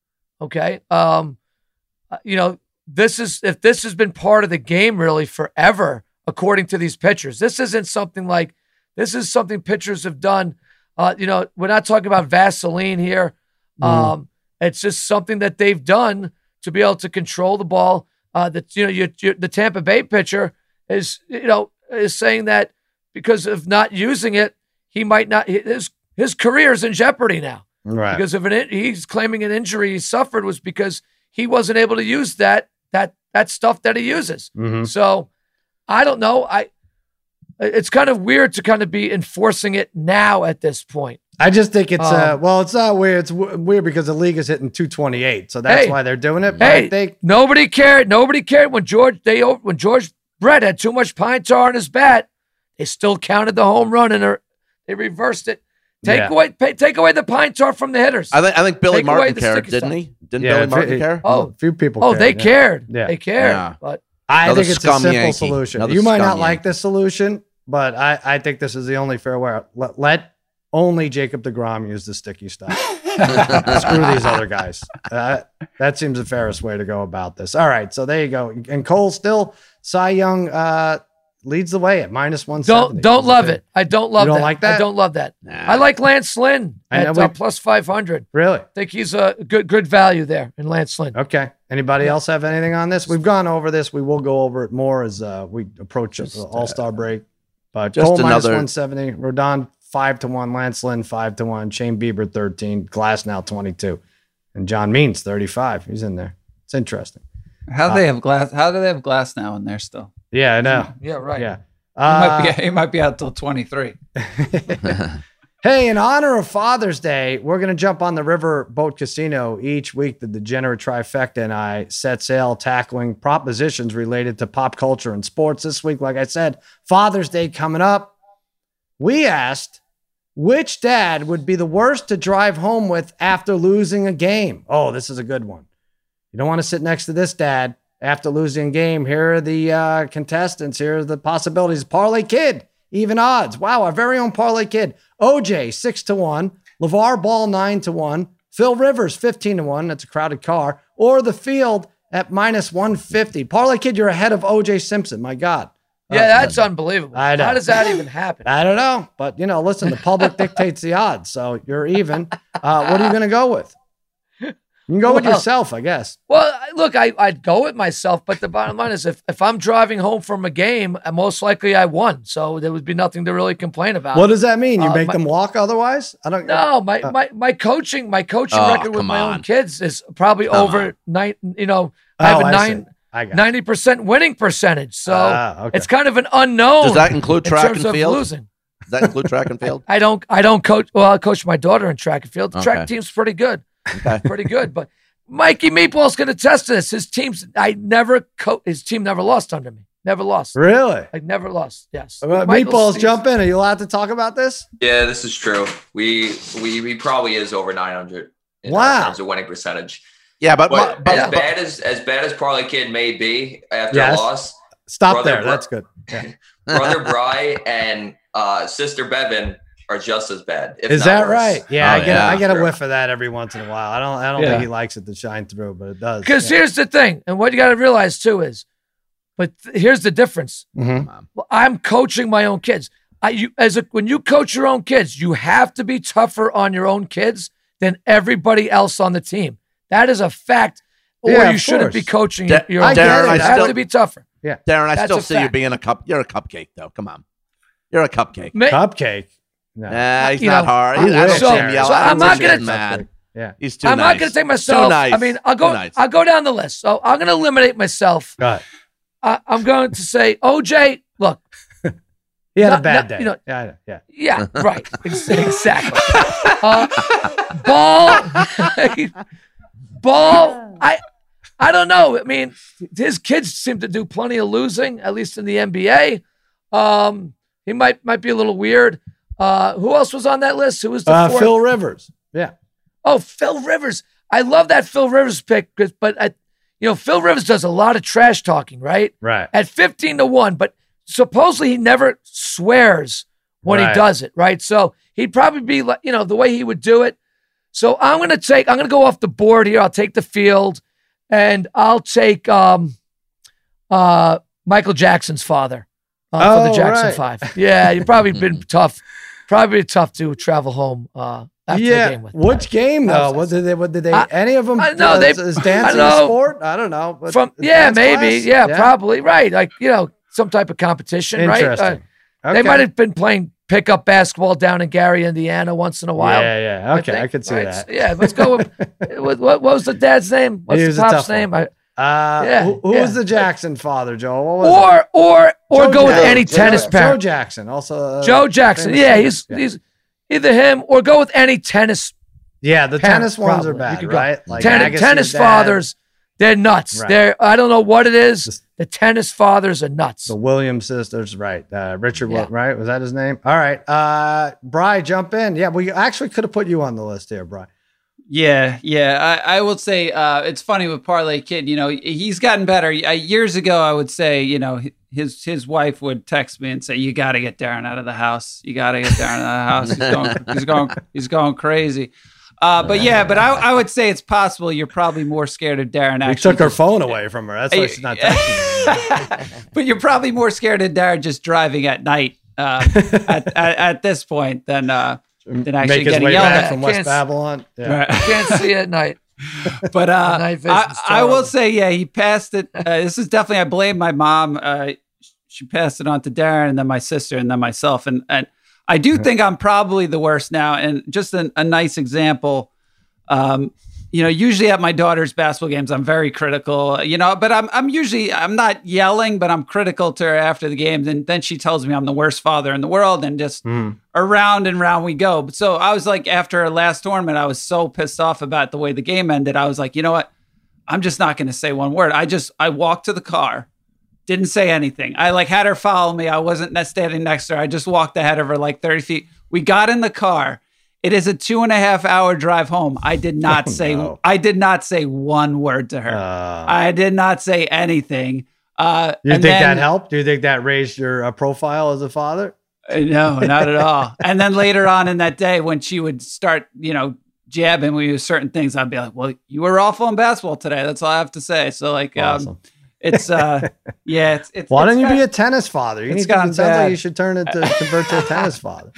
Okay. Um, uh, you know, this is if this has been part of the game really forever, according to these pitchers. This isn't something like this is something pitchers have done. Uh, you know, we're not talking about Vaseline here. Um, it's just something that they've done to be able to control the ball. Uh, that you know, you, you, the Tampa Bay pitcher is you know is saying that because of not using it, he might not his his career is in jeopardy now. right. Because of an in- he's claiming an injury he suffered was because he wasn't able to use that that that stuff that he uses. Mhm. So I don't know. I it's kind of weird to kind of be enforcing it now at this point. I just think it's uh Um, well, it's not weird. It's w- weird because the league is hitting two twenty-eight, so that's Hey, why they're doing it. But Hey, I think nobody cared. Nobody cared when George they when George Brett had too much pine tar in his bat. They still counted the home run and are- they reversed it. Take Yeah. away pay, take away the pine tar from the hitters. I think I think Billy Take away Martin the cared, sticky didn't stuff. he? Didn't yeah, Billy if Martin it- care? Oh. a few people. oh, cared, they yeah. cared. Yeah. They cared. Yeah. But I Another think it's a scum simple Yankee. solution. Another You might scum not like Yankee. this solution, but I, I think this is the only fair way. Let, let only Jacob deGrom use the sticky stuff. Screw these other guys. Uh, that seems the fairest way to go about this. All right, so there you go. And Cole still, Cy Young uh, leads the way at minus one seventy. Don't don't love it. I don't love You don't that. like that? I don't love that. Nah. I like Lance Lynn I know at we- uh, plus five hundred. Really? I think he's a good good value there in Lance Lynn. Okay. Anybody else have anything on this? We've gone over this. We will go over it more as uh, we approach the All Star break. But just Cole minus another- one seventy, Rodon five to one, Lance Lynn five to one, Shane Bieber thirteen, Glass now twenty-two, and John Means thirty-five. He's in there. It's interesting. How do they have glass? How do they have glass now in there still? Yeah, I know. Yeah, right. Yeah. He might be, Uh, he might be out till twenty-three. Hey, in honor of Father's Day, we're going to jump on the River Boat Casino each week. The Degenerate Trifecta and I set sail tackling propositions related to pop culture and sports. This week, like I said, Father's Day coming up. We asked which dad would be the worst to drive home with after losing a game. Oh, this is a good one. You don't want to sit next to this dad after losing a game. Here are the uh, contestants. Here are the possibilities. Parlay Kid, even odds. Wow, our very own Parlay Kid. O J, six to one. LeVar Ball, nine to one. Phil Rivers, fifteen to one. That's a crowded car. Or the field at minus one fifty. Parlay Kid, you're ahead of O J Simpson. My God. Yeah, Uh, that's unbelievable. I know. How does that even happen? I don't know. But, you know, listen, the public dictates the odds. So you're even. Uh, what are you going to go with? You can go with Well, yourself, I guess. Well, I- look, I, I'd go with myself, but the bottom line is if, if I'm driving home from a game, uh, most likely I won. So there would be nothing to really complain about. What does that mean? You Uh, make my- them walk otherwise? I don't No, my, Uh, my my coaching my coaching Oh, record with come my on. own kids is probably Come over on. nine. You know, I have Oh, a I nine see. I got it. ninety percent winning percentage. So Ah, okay. it's kind of an unknown. Does that include in track terms and of field? losing? Does that include track and field? I don't I don't coach. Well, I coach my daughter in track and field. The Okay. track team's pretty good, Okay. pretty good. But Mikey Meatball's going to test this. His team's I never co- his team never lost under me. Never lost. Really? I never lost. Yes. Uh, Michael Meatballs, Steves- jump in. Are you allowed to talk about this? Yeah, this is true. We we we probably is over nine hundred in Wow. terms of winning percentage. Yeah, but, But, but, as but- bad as as bad as Parlay Kid may be after Yes. a loss, Stop Brother, there. bro- That's good. Yeah. brother Bry and uh, sister Bevan are just as bad. If Is not that worse. right? Yeah, Oh, I get yeah. I get a Sure. whiff of that every once in a while. I don't I don't Yeah. think he likes it to shine through, but it does. Because Yeah. here's the thing, and what you got to realize too is, but th- here's the difference. Mhm. Well, I'm coaching my own kids. I, you, as a, when you coach your own kids, you have to be tougher on your own kids than everybody else on the team. That is a fact. Or Yeah, you of shouldn't be course. coaching Da- your I own get kids. it. You I have still- to be tougher. Darren, I That's still a see you fact. being a cup. You're a cupcake, though. Come on, you're a cupcake. Ma- Cupcake. No. Nah, he's You not know, hard. I He's, I don't wish. see him yell. So I don't I'm not see him gonna- mad. Yeah. He's too I'm nice. not going to take Too myself. nice. I mean, I'll Too go. nice. I'll go down the list. So I'm going to eliminate myself. Go ahead. I, I'm going to say, O J. Look, He had Not- a bad not- day. you know- yeah, I know. Yeah. yeah, right, Ex- exactly. Uh, Ball, Ball. I, I don't know. I mean, his kids seem to do plenty of losing, at least in the N B A. Um, he might might be a little weird. Uh, who else was on that list? Who was the Uh, fourth? Phil Rivers. Yeah. Oh, Phil Rivers. I love that Phil Rivers pick, 'cause- but I, you know, Phil Rivers does a lot of trash talking, right? Right. At fifteen to one, but supposedly he never swears when Right. he does it, right? So he'd probably be like, you know, the way he would do it. So I'm going to take, I'm going to go off the board here. I'll take the field and I'll take um, uh, Michael Jackson's father uh, for Oh, the Jackson right. Five. Yeah, you've probably been tough, probably tough to travel home uh, after the Yeah. game with. Which game though? That was- What did they? What did they? I- any of them? I know, they- is I dancing know. a sport? I don't know. but From is yeah, dance maybe class? yeah, probably right. Like you know, some type of competition, right? Uh, Interesting. They Okay. might have been playing pickup basketball down in Gary, Indiana, once in a while. Yeah, yeah. Okay, I, think, could see right? that. Yeah, let's go with what, what, what was the dad's name? What's He the was a pop's tough one. name? I, Uh, Yeah, who, who yeah. was the Jackson father, Joe? What was it? or or or Joe go with Jackson. any Joe- tennis Joe parent. Jackson, also uh, Joe Jackson. famous Yeah, singer. he's yeah. he's either him or go with any tennis Yeah, the parent, tennis ones are probably. You bad, could go. right? Like Ten- Agassi's tennis dad, fathers. They're nuts. Right. They're I don't know what it is. Just- the tennis fathers are nuts. the Williams sisters, right? Uh, Richard, Yeah. Wil- right? Was that his name? All right, uh, Bry, jump in. Yeah, we actually could have put you on the list here, Bry. Yeah, yeah. I, I will say uh, it's funny with Parlay Kid. You know, he's gotten better. Uh, years ago, I would say, you know, his his wife would text me and say, "You got to get Darren out of the house. You got to get Darren out of the house. He's going, he's going, he's going crazy." Uh, but yeah, but I, I would say it's possible you're probably more scared of Darren. We Actually, took her phone away from her. That's why she's not texting me. But you're probably more scared of Darren just driving at night uh, at, at at this point than. Uh, Than actually Make his getting way yelled back at from West Can't- Babylon. Yeah. Right. Can't see at night. But uh, Night vision's I, I will terrible. say, yeah, he passed it. Uh, this is definitely. I blame my mom. Uh, she passed it on to Darren, and then my sister, and then myself. And and I do think I'm probably the worst now. And just an, a nice example. Um, you know, usually at my daughter's basketball games, I'm very critical. You know, but I'm I'm usually I'm not yelling, but I'm critical to her after the games. And then she tells me I'm the worst father in the world, and just Mm. around and round we go. But so I was like, after our last tournament, I was so pissed off about the way the game ended. I was like, you know what? I'm just not going to say one word. I just I walked to the car, didn't say anything. I like had her follow me. I wasn't ne- standing next to her. I just walked ahead of her like thirty feet. We got in the car. It is a two and a half hour drive home. I did not Oh, say no. I did not say one word to her. Uh, I did not say anything. Uh, you and think then- that helped? Do you think that raised your uh, profile as a father? Uh, No, not at all. And then later on in that day, when she would start, you know, jabbing me with certain things, I'd be like, "Well, you were awful in basketball today." That's all I have to say. So, like, um, Awesome. it's, uh, yeah, it's. it's Why it's don't you be got- a tennis father? You it's need to, gotten it sounds like bad. you should turn it to convert to a tennis father.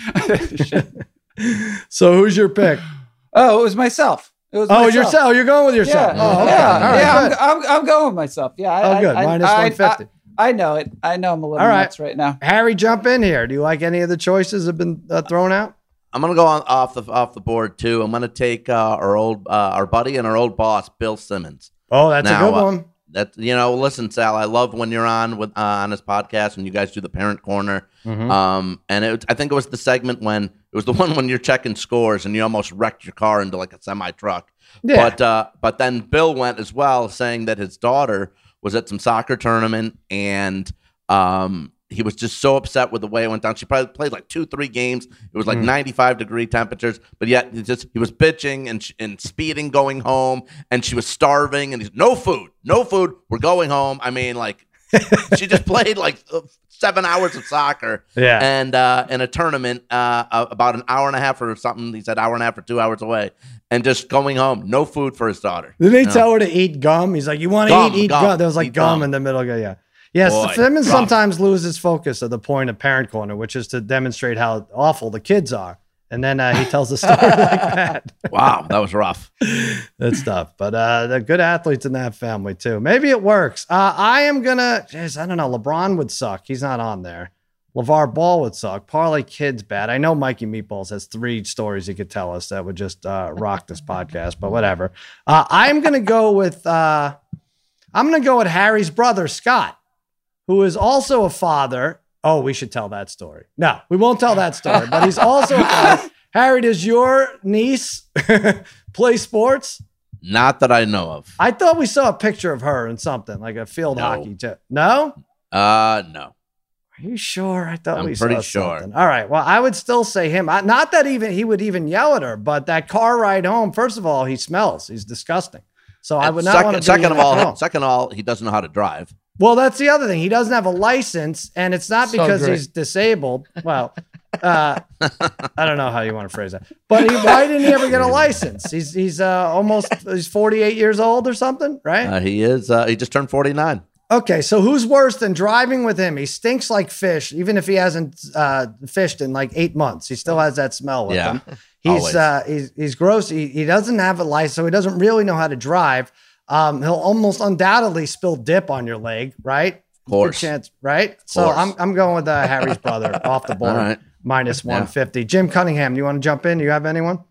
So who's your pick? Oh, it was myself. It was. Oh, myself. yourself. You're going with yourself. Yeah, Oh, okay. yeah, All right, yeah. good. I'm, I'm, I'm going with myself. Yeah. I, Oh, good. I, Minus I, one fifty. I, I know it. I know I'm a little All right. nuts right now. Harry, jump in here. Do you like any of the choices that have been uh, thrown out? I'm gonna go on off the off the board too. I'm gonna take uh, our old uh, our buddy and our old boss, Bill Simmons. Oh, that's Now, a good uh, one. That you know, listen, Sal. I love when you're on with uh, on this podcast when you guys do the parent corner. Mhm. Um, and it, I think it was the segment when it was the one when you're checking scores and you almost wrecked your car into like a semi truck. Yeah. But uh, but then Bill went as well, saying that his daughter was at some soccer tournament and um, he was just so upset with the way it went down. She probably played like two, three games. It was like Mm. ninety-five degree temperatures, but yet he just he was bitching and sh- and speeding going home, and she was starving, and he's no food, no food. We're going home. I mean, like she just played like uh, seven hours of soccer, Yeah. and uh, in a tournament uh, uh, about an hour and a half or something. He said hour and a half or two hours away, and just going home, no food for his daughter. Didn't he You know? tell her to eat gum? He's like, you want to Gum, eat, eat gum, gum. There was like eat gum, gum. in the middle. Yeah. Yes, Boy, Simmons rough. sometimes loses focus of the point of Parent Corner, which is to demonstrate how awful the kids are. And then uh, he tells a story like that. Wow, that was rough. That's tough. But uh, they're good athletes in that family, too. Maybe it works. Uh, I am going to, I don't know. LeBron would suck. He's not on there. LeVar Ball would suck. Parlay Kid's bad. I know Mikey Meatballs has three stories he could tell us that would just uh, rock this podcast, but whatever. Uh, I'm going to go with, uh, I'm going to go with Harry's brother, Scott, who is also a father. Oh, we should tell that story. No, we won't tell that story, but he's also a father. Harry, does your niece play sports? Not that I know of. I thought we saw a picture of her in something like a field No. hockey. T- no? Uh, no. Are you sure? I thought I'm we pretty saw sure. something. All right. Well, I would still say him. I, not that even he would even yell at her, but that car ride home. First of all, he smells. He's disgusting. So I would not second, want to. second of all, home. second of all, he doesn't know how to drive. Well, that's the other thing. He doesn't have a license, and it's not So because great. he's disabled. Well, uh, I don't know how you want to phrase that. But he, why didn't he ever get a license? He's he's uh, almost he's forty-eight years old or something, right? Uh, he is. Uh, he just turned forty-nine. Okay, so who's worse than driving with him? He stinks like fish, even if he hasn't uh, fished in like eight months. He still has that smell with Yeah, him. He's always. uh, he's he's gross. He, he doesn't have a license, so he doesn't really know how to drive. Um, he'll almost undoubtedly spill dip on your leg, right? Of course. Good chance, right? So course. I'm I'm going with uh, Harry's brother off the board, All right. minus one fifty. Jim Cunningham, do you want to jump in? Do you have anyone?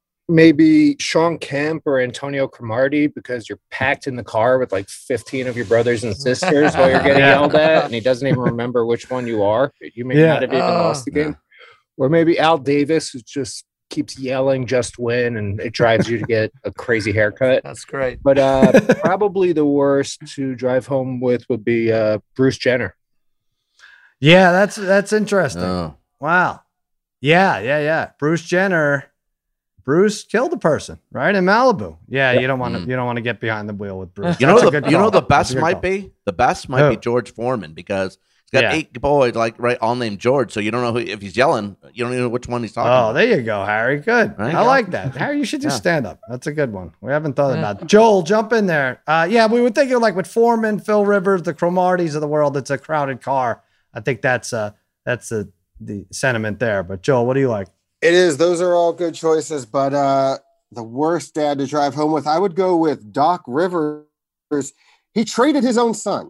Maybe Sean Kemp or Antonio Cromartie, because you're packed in the car with like fifteen of your brothers and sisters while you're getting Yeah. yelled at, and he doesn't even remember which one you are. You may Yeah. not have even Oh. lost the game. Or maybe Al Davis, who just keeps yelling, just win, and it drives you to get a crazy haircut. That's great. But uh, probably the worst to drive home with would be uh, Bruce Jenner. Yeah, that's that's interesting. Oh. Wow. Yeah, yeah, yeah. Bruce Jenner. Bruce killed a person, right? In Malibu. Yeah, Yep. you don't want to Mm. you don't want to get behind the wheel with Bruce. You know, That's a the, good you know call. the That's a best good might call. be the best might be Who? George Foreman because he's got Yeah. eight boys like right all named George, so you don't know who, if he's yelling, you don't even know which one he's talking Oh, about. there you go, Harry. Good. There you I go. like that. Harry, you should do Yeah. stand up. That's a good one. We haven't thought Yeah. about it. Joel, jump in there. Uh, yeah, we were thinking like with Foreman, Phil Rivers, the Cromarties of the world. It's a crowded car. I think that's uh that's the the sentiment there. But Joel, what do you like? It is. Those are all good choices, but uh, the worst dad to drive home with, I would go with Doc Rivers. He traded his own son.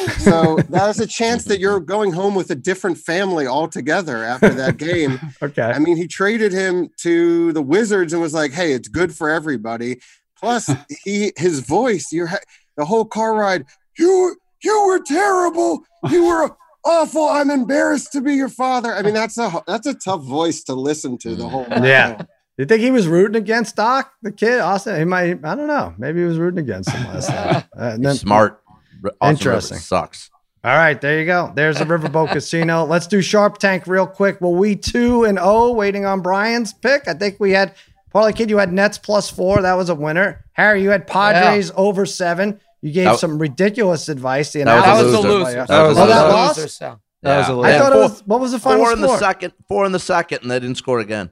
So there's a chance that you're going home with a different family altogether after that game. Okay. I mean, he traded him to the Wizards and was like, hey, it's good for everybody. Plus, he his voice, your the whole car ride, you you were terrible. You were awful. I'm embarrassed to be your father. I mean, that's a that's a tough voice to listen to the whole time. Yeah. You think he was rooting against Doc, the kid? Austin, he might. I don't know. Maybe he was rooting against him last night. Uh, and then- He's smart. Austin Interesting. Rivers sucks. All right, there you go. There's the Riverboat Casino. Let's do Sharp Tank real quick. Well, we two and oh, waiting on Brian's pick. I think we had Parlay Kid. You had Nets plus four. That was a winner. Harry, you had Padres over seven. You gave That- some ridiculous advice. The That was That a was a loser. loser. That was Oh, a that loser. lost? Loser, so. That was a Yeah. little- I Yeah, thought four- it was. What was the final Four in the score? second, four in the second, and they didn't score again.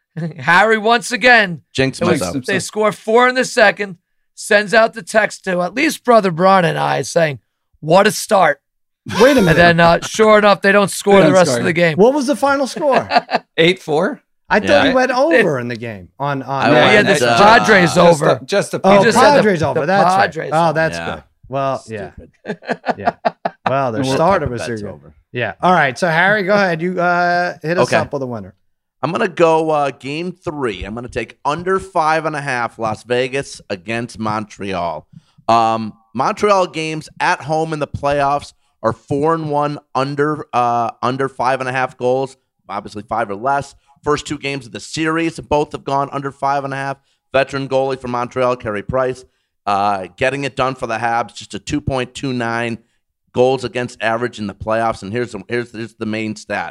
Harry once again. Jinx It was- myself. they score four in the second. Sends out the text to at least Brother Braun and I saying, "What a start!" Wait a minute. And then, uh, sure enough, they don't score They the don't rest score. of the game. What was the final score? Eight four. I Yeah. thought you went over in the game on on. I Yeah, went, yeah, the uh, Padres just over. Just a, just a Oh, just said the- Padres over. the That's Padres right. Oh, over. that's Yeah. good. Well, yeah, Stupid. yeah. Well, their We'll starter pick was bets good. over. Yeah. All right. So Harry, go ahead. You uh, hit us Okay. up with a winner. I'm gonna go uh, game three. I'm gonna take under five and a half Las Vegas against Montreal. Um, Montreal games at home in the playoffs are four and one under uh, under five and a half goals. Obviously five or less. First two games of the series, both have gone under five and a half. Veteran goalie for Montreal, Carey Price, uh, getting it done for the Habs. Just a two point two nine goals against average in the playoffs. And here's the, here's here's the main stat.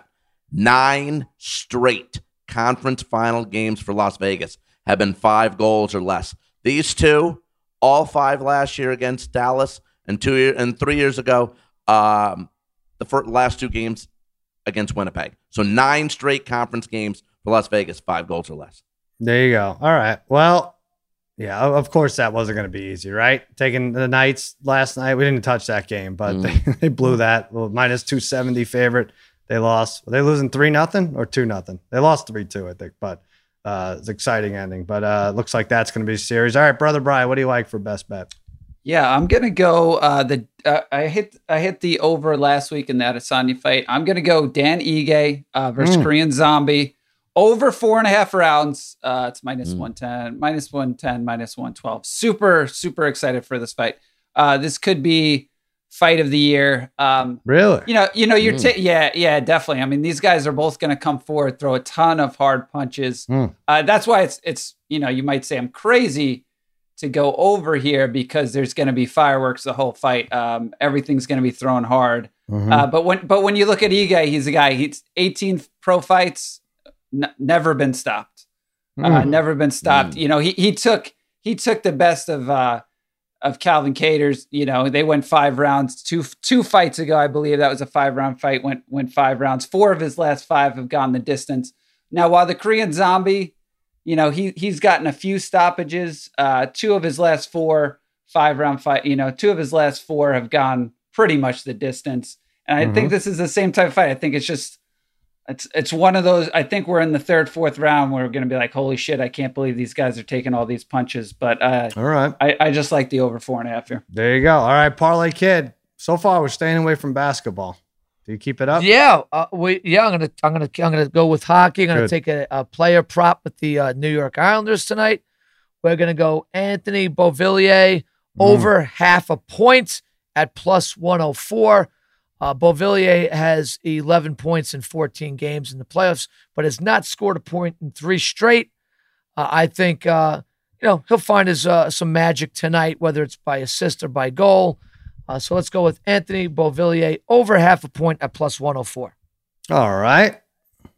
Nine straight conference final games for Las Vegas have been five goals or less. These two, all five last year against Dallas, and two year, and three years ago, um, the first, last two games against Winnipeg. So nine straight conference games for Las Vegas, five goals or less. There you go. All right. Well, yeah, o- of course that wasn't going to be easy, right? Taking the Knights last night, we didn't touch that game, but Mm. they, they blew that. Well, minus two seventy favorite. They lost. Were they losing three nothing or two nothing? They lost three two, I think. But uh, it's an exciting ending. But uh, looks like that's going to be a series. All right, brother Brian, what do you like for best bet? Yeah, I'm gonna go. Uh, the uh, I hit I hit the over last week in that Asanya fight. I'm gonna go Dan Ige uh, versus Mm. Korean Zombie over four and a half rounds. Uh, it's minus Mm. one ten, minus one ten, minus one twelve. Super super excited for this fight. Uh, this could be fight of the year. Um, Really? you know, you know, you're Mm. ta- yeah, yeah, definitely. I mean, these guys are both going to come forward, throw a ton of hard punches. Mm. Uh, that's why it's it's you know, you might say I'm crazy to go over here because there's going to be fireworks the whole fight. Um, everything's going to be thrown hard. Mhm. Uh, but when but when you look at Ige, he's a guy. He's eighteen pro fights, n- never been stopped. Uh, Mm. never been stopped. Mm. You know, he he took he took the best of uh, of Calvin Kattar's. You know, they went five rounds two two fights ago, I believe that was a five round fight. Went went five rounds. Four of his last five have gone the distance. Now, while the Korean Zombie, you know, he he's gotten a few stoppages. Uh, two of his last four five round fight. You know, two of his last four have gone pretty much the distance. And I Mhm. think this is the same type of fight. I think it's just. It's it's one of those. I think we're in the third, fourth round where we're going to be like, holy shit, I can't believe these guys are taking all these punches. But uh, All right. I, I just like the over four and a half here. There you go. All right, Parlay Kid. So far, we're staying away from basketball. Do you keep it up? Yeah, uh, we yeah. I'm gonna I'm gonna I'm gonna go with hockey. I'm gonna Good. take a, a player prop with the uh, New York Islanders tonight. We're gonna go Anthony Beauvillier over half a point at plus one oh four. Uh, Beauvillier has eleven points in fourteen games in the playoffs, but has not scored a point in three straight. Uh, I think uh, you know he'll find his uh, some magic tonight, whether it's by assist or by goal. Uh, so let's go with Anthony Beauvillier over half a point at plus one oh four. All right.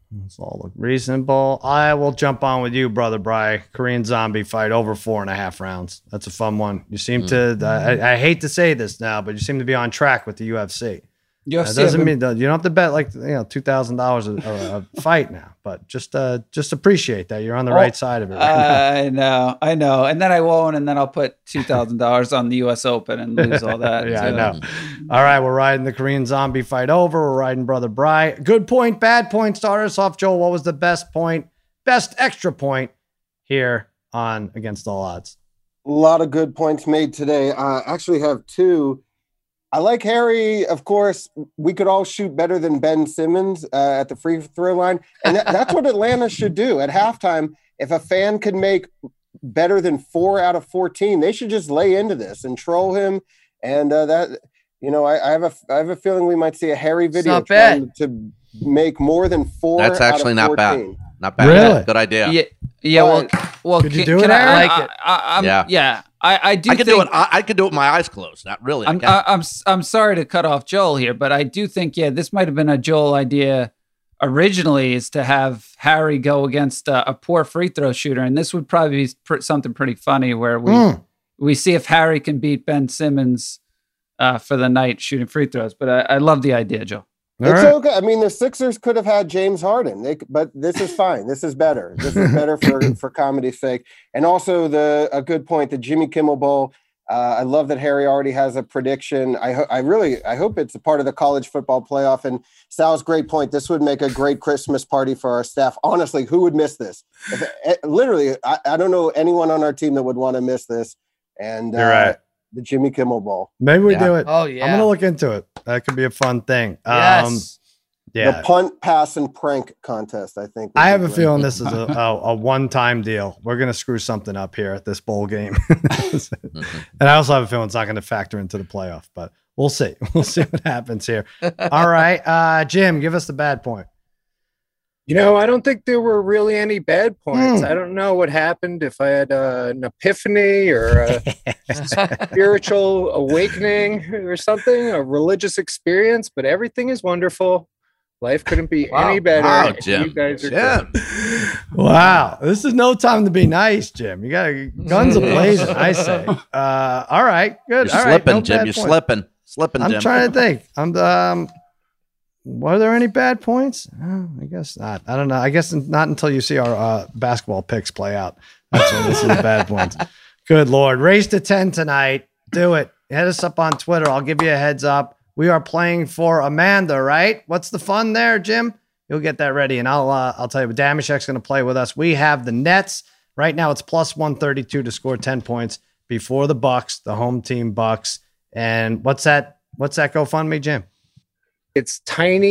This all look reasonable. I will jump on with you, brother Bry. Korean Zombie fight over four and a half rounds. That's a fun one. You seem mm. to, I, I hate to say this now, but you seem to be on track with the U F C. U F C that doesn't mean that you don't have to bet like you know two thousand dollars a fight now, but just uh just appreciate that you're on the oh, right side of it. Right uh, I know, I know, and then I won't, and then I'll put two thousand dollars on the U S Open and lose all that. yeah, so. I know. All right, we're riding the Korean Zombie fight over. We're riding Brother Bry. Good point, bad point. Start us off, Joel. What was the best point, best extra point here on Against All Odds? A lot of good points made today. I actually have two. I like Harry. Of course, we could all shoot better than Ben Simmons uh, at the free throw line. And that, that's what Atlanta should do at halftime. If a fan could make better than four out of fourteen, they should just lay into this and troll him. And uh, that, you know, I, I have a, I have a feeling we might see a Harry video trying to make more than four. That's actually out of not bad. Not bad. Really? Good idea. Yeah. Yeah. Well, well, could you can, do can it? I, I like I, it. I, I'm, Yeah. Yeah. I, I do I could think, do it. I, I could do it with my eyes closed. Not really. I'm, I, I'm, I'm sorry to cut off Joel here, but I do think, yeah, this might have been a Joel idea originally, is to have Harry go against a, a poor free throw shooter. And this would probably be pr- something pretty funny where we, mm. we see if Harry can beat Ben Simmons uh, for the night shooting free throws. But I, I love the idea, Joel. All it's right. okay. I mean, the Sixers could have had James Harden, they, but this is fine. This is better. This is better for, for comedy's sake. And also the a good point, the Jimmy Kimmel Bowl. Uh, I love that Harry already has a prediction. I, ho- I really, I hope it's a part of the college football playoff. And Sal's great point. This would make a great Christmas party for our staff. Honestly, who would miss this? If, it, literally, I, I don't know anyone on our team that would want to miss this. And You're uh, right. The Jimmy Kimmel Bowl. Maybe we yeah. do it. Oh yeah. I'm gonna look into it. That could be a fun thing. Yes. Um, yeah. The punt, pass, and prank contest, I think. I have a feeling this is a, a, a one-time deal. We're going to screw something up here at this bowl game. And I also have a feeling it's not going to factor into the playoff, but we'll see. We'll see what happens here. All right. Uh, Jim, give us the bad point. You know, I don't think there were really any bad points. Hmm. I don't know what happened, if I had uh, an epiphany or a spiritual awakening or something, a religious experience, but everything is wonderful. Life couldn't be Wow. any better. Wow, Jim. You guys are Jim. good. Wow. This is no time to be nice, Jim. You got guns a-blazing, I say. Uh, all right. Good. You're all right. slipping, No Jim. bad You're point. slipping. Slipping, I'm Jim. trying to think. I'm um. Were there any bad points? Oh, I guess not. I don't know. I guess not until you see our uh, basketball picks play out. That's when this is the bad points. Good Lord. Race to ten tonight. Do it. Hit us up on Twitter. I'll give you a heads up. We are playing for Amanda, right? What's the fun there, Jim? You'll get that ready, and I'll uh, I'll tell you. Damashek's going to play with us. We have the Nets right now. It's plus one thirty-two to score ten points before the Bucks, the home team Bucks. And what's that? What's that GoFundMe, Jim? It's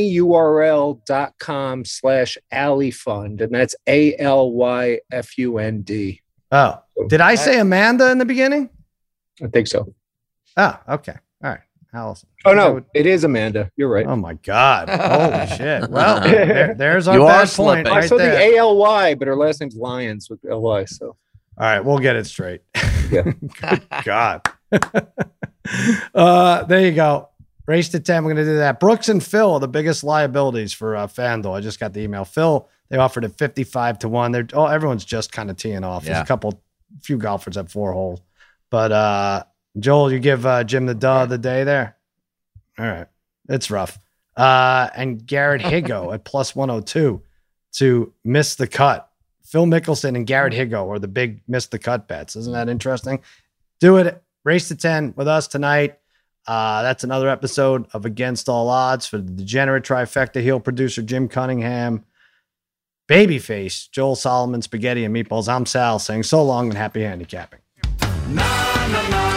tinyurl.com slash AlyFund, and that's A L Y F U N D. Oh, did I say Amanda in the beginning? I think so. Oh, okay. All right. Allison. Oh, no, it is Amanda. You're right. Oh, my God. Holy shit. Well, there, there's our You are bad point slipping. I right saw there. the A L Y, but her last name's Lyons with L Y. So, All right, we'll get it straight. Yeah. Good God. uh, there you go. Race to ten. We're going to do that. Brooks and Phil, the biggest liabilities for uh, FanDuel. I just got the email. Phil, they offered it fifty-five to one. They're oh, everyone's just kind of teeing off. There's Yeah. a couple, few golfers at four holes. But uh, Joel, you give uh, Jim the duh of the day there. All right. It's rough. Uh, and Garrett Higo at plus one oh two to miss the cut. Phil Mickelson and Garrett Higo are the big miss the cut bets. Isn't that interesting? Do it. Race to ten with us tonight. Uh, that's another episode of Against All Odds for the degenerate trifecta heel producer Jim Cunningham, Babyface, Joel Solomon, Spaghetti and Meatballs. I'm Sal saying so long and happy handicapping. Na, na, na.